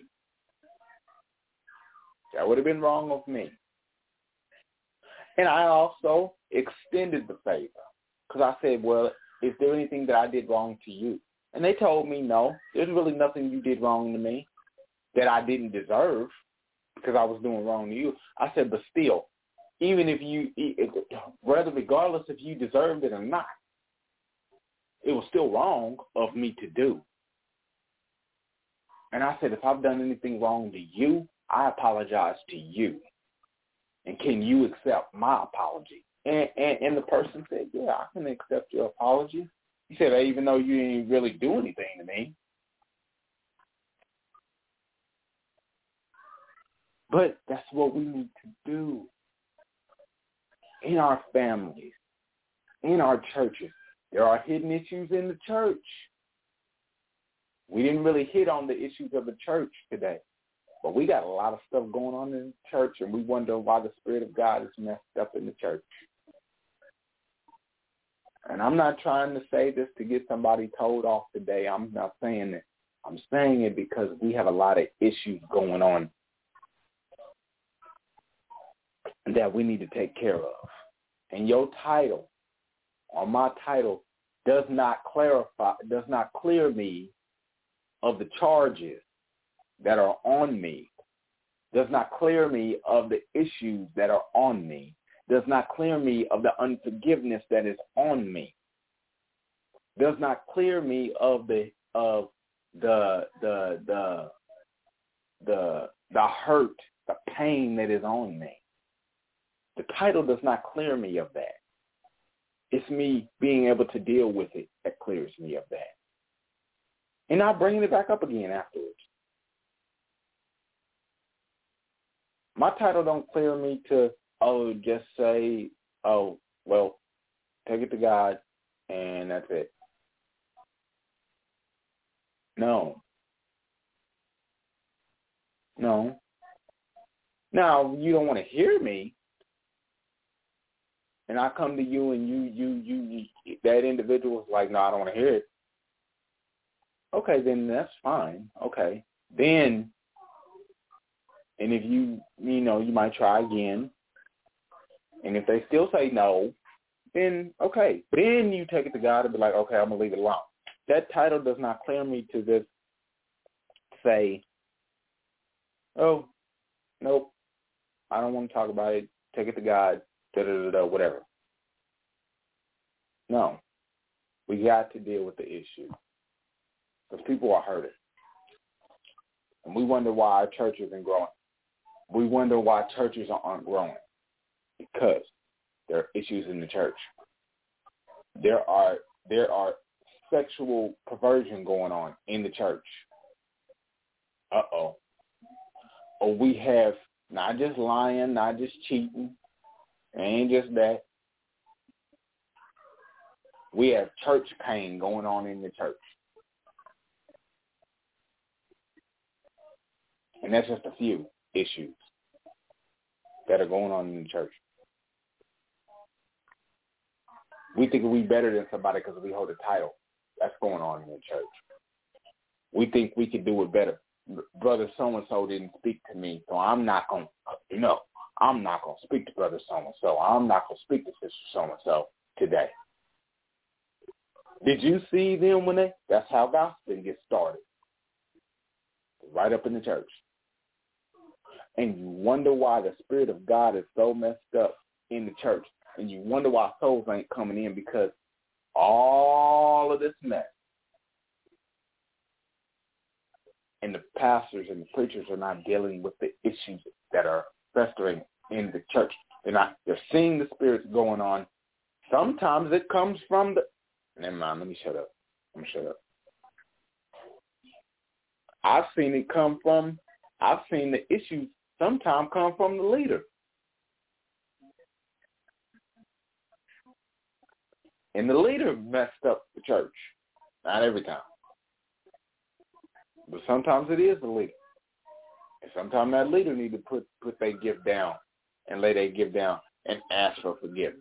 That would have been wrong of me. And I also extended the favor because I said, well, is there anything that I did wrong to you? And they told me, no, there's really nothing you did wrong to me that I didn't deserve because I was doing wrong to you. I said, but still, even if you, regardless if you deserved it or not, it was still wrong of me to do. And I said, if I've done anything wrong to you, I apologize to you. And can you accept my apology? And the person said, yeah, I can accept your apology. He said, even though you didn't really do anything to me. But that's what we need to do in our families, in our churches. There are hidden issues in the church. We didn't really hit on the issues of the church today. But we got a lot of stuff going on in the church, and we wonder why the Spirit of God is messed up in the church. And I'm not trying to say this to get somebody told off today. I'm not saying it. I'm saying it because we have a lot of issues going on that we need to take care of. And your title, or my title, does not clear me of the charges that are on me, does not clear me of the issues that are on me, does not clear me of the unforgiveness that is on me, does not clear me of the hurt, the pain that is on me. The title does not clear me of that. It's me being able to deal with it that clears me of that. And not bringing it back up again afterwards. My title don't clear me to, just say, well, take it to God, and that's it. No. Now, you don't want to hear me, and I come to you and you that individual is like, no, I don't want to hear it. Okay, then that's fine. Okay. Then, and if you might try again, and if they still say no, then okay. Then you take it to God and be like, okay, I'm going to leave it alone. That title does not clear me to just say, oh, nope, I don't want to talk about it. Take it to God, whatever. No. We got to deal with the issue. Because people are hurting. And we wonder why our church isn't growing. We wonder why churches aren't growing. Because there are issues in the church. There are sexual perversion going on in the church. Or we have not just lying, not just cheating, it ain't just that. We have church pain going on in the church. And that's just a few issues that are going on in the church. We think we better than somebody because we hold a title. That's going on in the church. We think we can do it better. Brother so-and-so didn't speak to me, so I'm not going to, I'm not going to speak to brother so-and-so. I'm not going to speak to sister so-and-so today. Did you see them that's how gossiping gets started. Right up in the church. And you wonder why the Spirit of God is so messed up in the church. And you wonder why souls ain't coming in because all of this mess. And the pastors and the preachers are not dealing with the issues that are festering in the church. They're seeing the spirits going on. Sometimes it comes from never mind, let me shut up. I'm going to shut up. I've seen the issues sometimes come from the leader. And the leader messed up the church. Not every time. But sometimes it is the leader. And sometimes that leader need to put their gift down and lay their gift down and ask for forgiveness.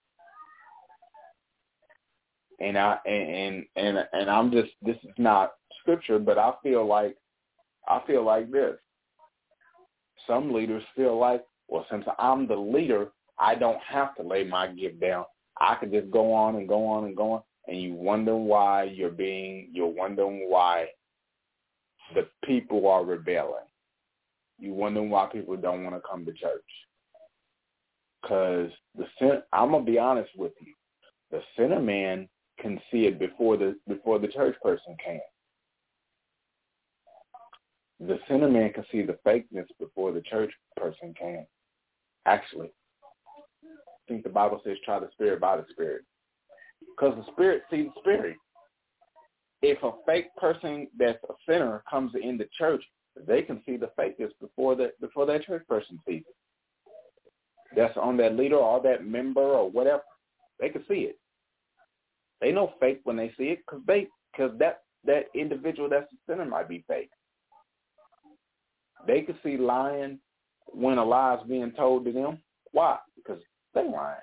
And I'm just, this is not scripture, but I feel like this. Some leaders feel like, well, since I'm the leader, I don't have to lay my gift down. I can just go on and go on and go on. and you wonder why you're wondering why the people are rebelling. You wondering why people don't want to come to church. Because I'm gonna be honest with you, the sinner man can see it before the church person can. The sinner man can see the fakeness before the church person can. Actually, I think the Bible says try the spirit by the spirit. Because the spirit sees the spirit. If a fake person that's a sinner comes in the church, they can see the fakeness before that church person sees it. That's on that leader or that member or whatever. They can see it. They know fake when they see it because that individual that's a sinner might be fake. They can see lying when a lie is being told to them. Why? Because they lying.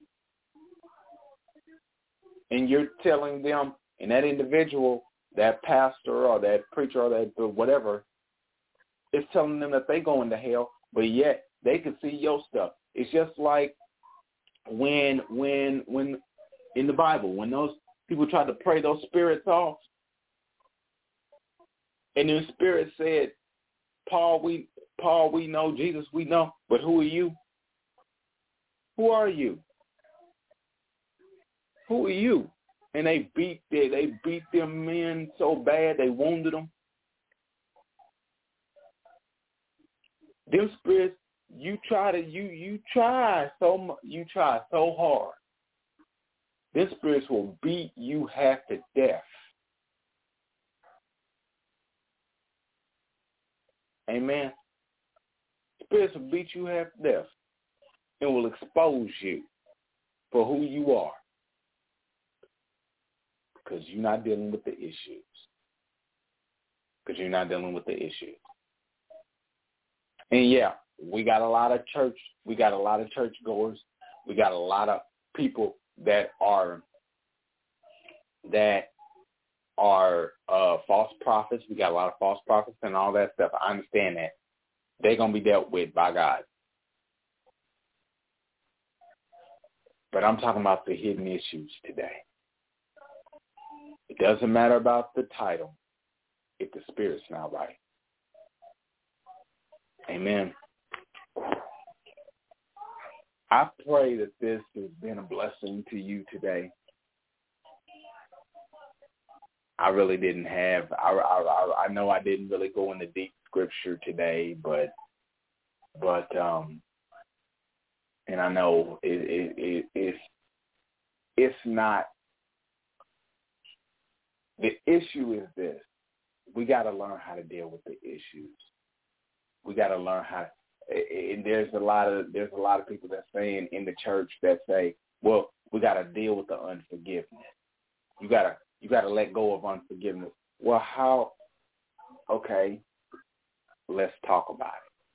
And you're telling them, and that individual, that pastor or that preacher or that whatever, is telling them that they going to hell, but yet they can see your stuff. It's just like when in the Bible, when those people tried to pray those spirits off, and the spirit said, Paul, we know, Jesus, we know, but who are you? Who are you? Who are you? And they beat them men so bad they wounded them. Them spirits, you try so hard. Them spirits will beat you half to death. Amen. Spirits will beat you half to death and will expose you for who you are. Because you're not dealing with the issues. And yeah, we got a lot of church goers. We got a lot of people that are false prophets. We got a lot of false prophets and all that stuff. I understand that. They're going to be dealt with by God. But I'm talking about the hidden issues today. It doesn't matter about the title if the spirit's not right. Amen. I pray that this has been a blessing to you today. I really didn't have, I know I didn't really go into deep scripture today, but and I know it's not, the issue is this. We got to learn how to deal with the issues. We got to learn how. And there's a lot of people that saying in the church that say, well, we got to deal with the unforgiveness. You got to let go of unforgiveness. Well, how? Okay, let's talk about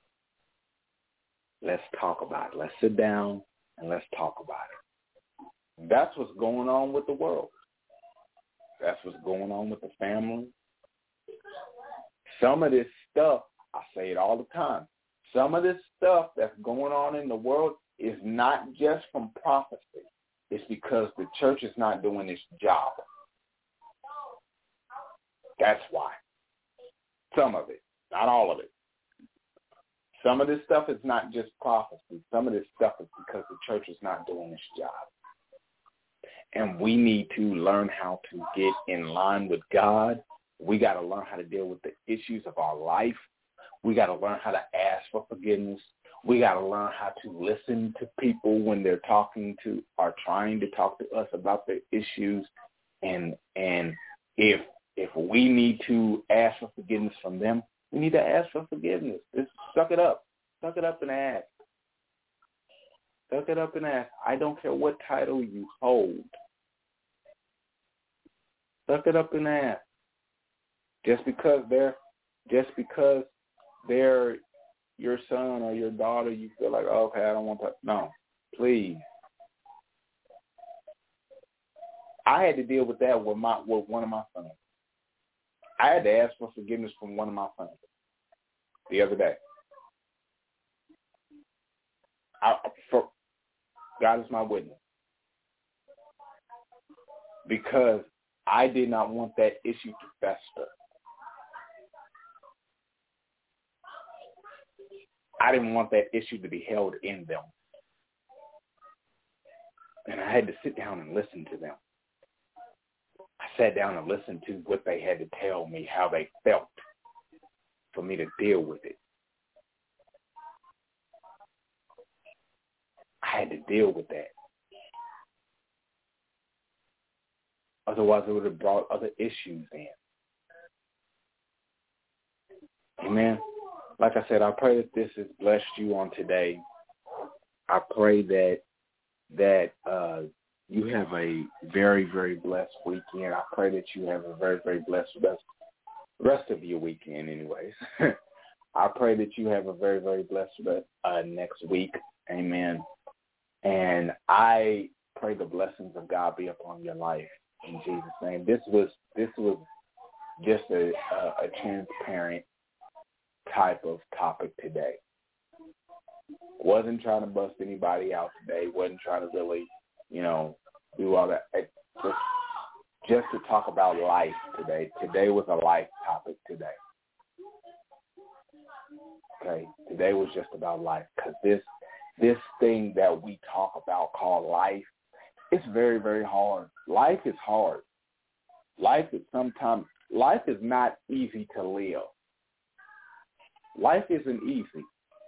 it. Let's sit down and let's talk about it. That's what's going on with the world. That's what's going on with the family. Some of this stuff, I say it all the time, some of this stuff that's going on in the world is not just from prophecy. It's because the church is not doing its job. That's why. Some of it, not all of it. Some of this stuff is not just prophecy. Some of this stuff is because the church is not doing its job. And we need to learn how to get in line with God. We got to learn how to deal with the issues of our life. We got to learn how to ask for forgiveness. We got to learn how to listen to people when they're talking to or trying to talk to us about their issues. And if we need to ask for forgiveness from them, we need to ask for forgiveness. Just suck it up. Suck it up and ask. Suck it up and ask. I don't care what title you hold. Suck it up and ask. Just because they're your son or your daughter, you feel like, oh, okay, I don't want to. No, please. I had to deal with that with one of my sons. I had to ask for forgiveness from one of my sons the other day. God is my witness. because I did not want that issue to fester. I didn't want that issue to be held in them. And I had to sit down and listen to them. I sat down and listened to what they had to tell me, how they felt, for me to deal with it. I had to deal with that. Otherwise, it would have brought other issues in. Amen. Like I said, I pray that this has blessed you on today. I pray that you have a very, very blessed weekend. I pray that you have a very, very blessed rest of your weekend anyways. I pray that you have a very, very blessed next week. Amen. And I pray the blessings of God be upon your life in Jesus' name. This was just a transparent type of topic today. Wasn't trying to bust anybody out today. Wasn't trying to really, do all that. Just to talk about life today. Today was a life topic today. Okay? Today was just about life, because this thing that we talk about called life, it's very, very hard. Life is hard. Life is not easy to live. Life isn't easy.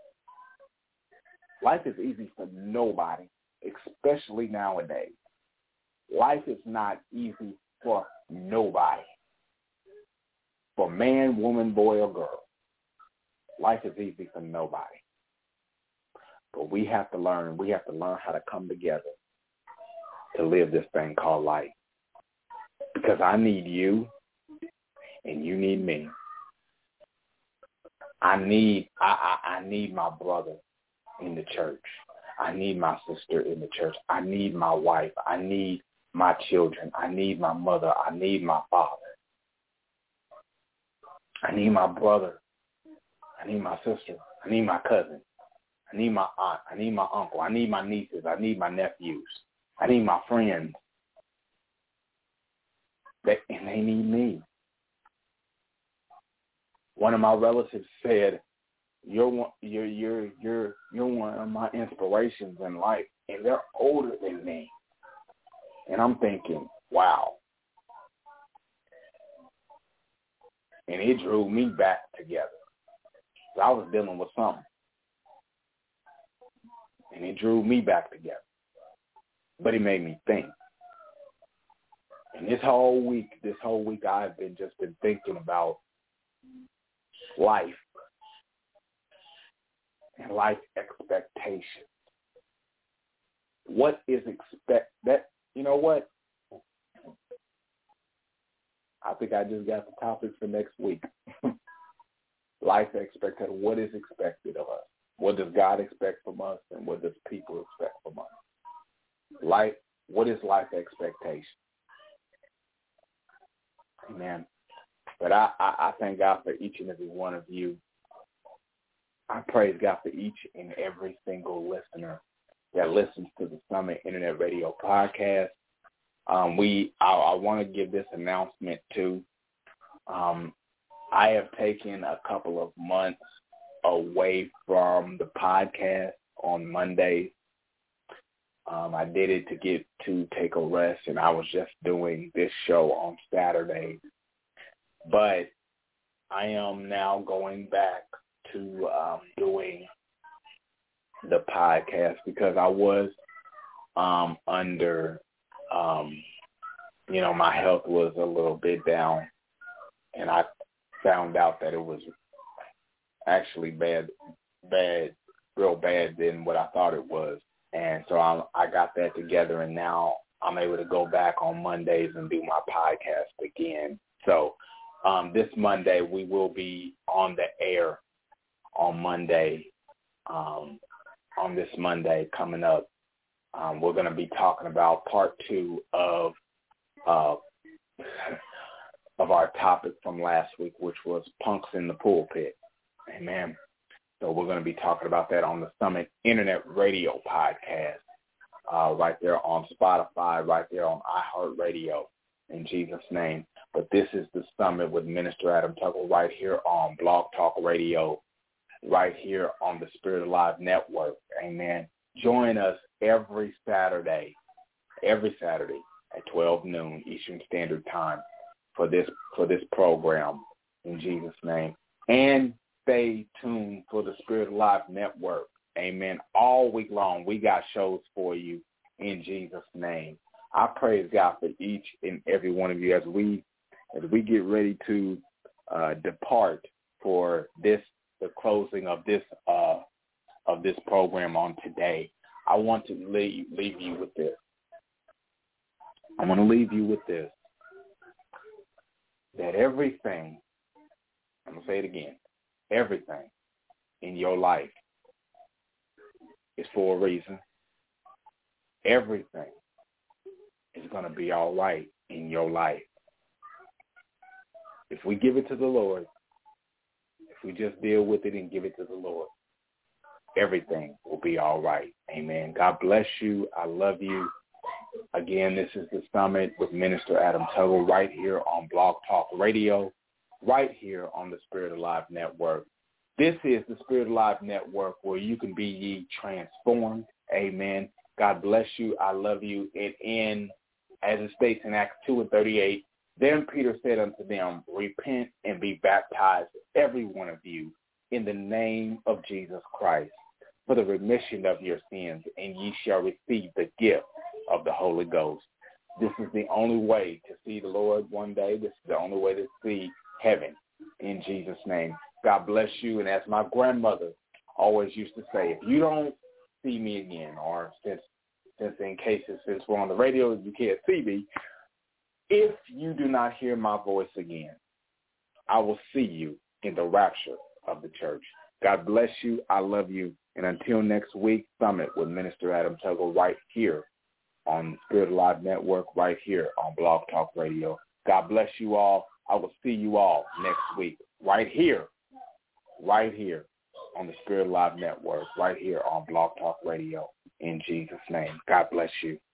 Life is easy for nobody, especially nowadays. Life is not easy for nobody. For man, woman, boy, or girl. Life is easy for nobody. But we have to learn how to come together to live this thing called life. Because I need you and you need me. I need my brother in the church. I need my sister in the church. I need my wife. I need my children. I need my mother. I need my father. I need my brother. I need my sister. I need my cousin. I need my aunt. I need my uncle. I need my nieces. I need my nephews. I need my friends. And they need me. One of my relatives said, You're one of my inspirations in life, and they're older than me. And I'm thinking, wow. And it drew me back together. So I was dealing with something. And it drew me back together. But it made me think. And this whole week I've been thinking about life and life expectations. What is you know what? I think I just got the topic for next week. Life expectation. What is expected of us? What does God expect from us, and what does people expect from us? What is life expectation? Amen. But I thank God for each and every one of you. I praise God for each and every single listener that listens to the Summit Internet Radio podcast. I want to give this announcement too. I have taken a couple of months away from the podcast on Mondays. I did it to take a rest, and I was just doing this show on Saturdays. But I am now going back to doing the podcast because I was under, my health was a little bit down, and I found out that it was actually real bad than what I thought it was. And so I got that together, and now I'm able to go back on Mondays and do my podcast again. So this Monday we will be on the air on Monday. On this Monday coming up, we're going to be talking about part 2 of our topic from last week, which was punks in the pulpit. Amen. So we're going to be talking about that on the Summit Internet Radio podcast. right there on Spotify, right there on iHeartRadio, in Jesus' name. But this is the Summit with Minister Adam Tuggle right here on Blog Talk Radio, right here on the Spirit Alive Network. Amen. Join us every Saturday at 12 noon Eastern Standard Time for this program, in Jesus' name. And stay tuned for the Spirit Alive Network. Amen. All week long, we got shows for you in Jesus' name. I praise God for each and every one of you as we get ready to depart for the closing of this program on today. I want to leave you with this. I want to leave you with this, that everything, I'm going to say it again, everything in your life is for a reason. Everything is going to be all right in your life. If we give it to the Lord, if we just deal with it and give it to the Lord, everything will be all right. Amen. God bless you. I love you. Again, this is the Summit with Minister Adam Tuggle right here on Blog Talk Radio, right here on the Spirit Alive Network. This is the Spirit Alive Network where you can be ye transformed. Amen. God bless you. I love you. And as it states in Acts 2:38, then Peter said unto them, repent and be baptized, every one of you, in the name of Jesus Christ, for the remission of your sins, and ye shall receive the gift of the Holy Ghost. This is the only way to see the Lord one day. This is the only way to see heaven, in Jesus' name. God bless you. And as my grandmother always used to say, if you don't see me again, or since we're on the radio, you can't see me, if you do not hear my voice again, I will see you in the rapture of the church. God bless you. I love you. And until next week, Summit with Minister Adam Tuggle right here on the Spirit Alive Network, right here on Blog Talk Radio. God bless you all. I will see you all next week right here on the Spirit Alive Network, right here on Blog Talk Radio, in Jesus' name. God bless you.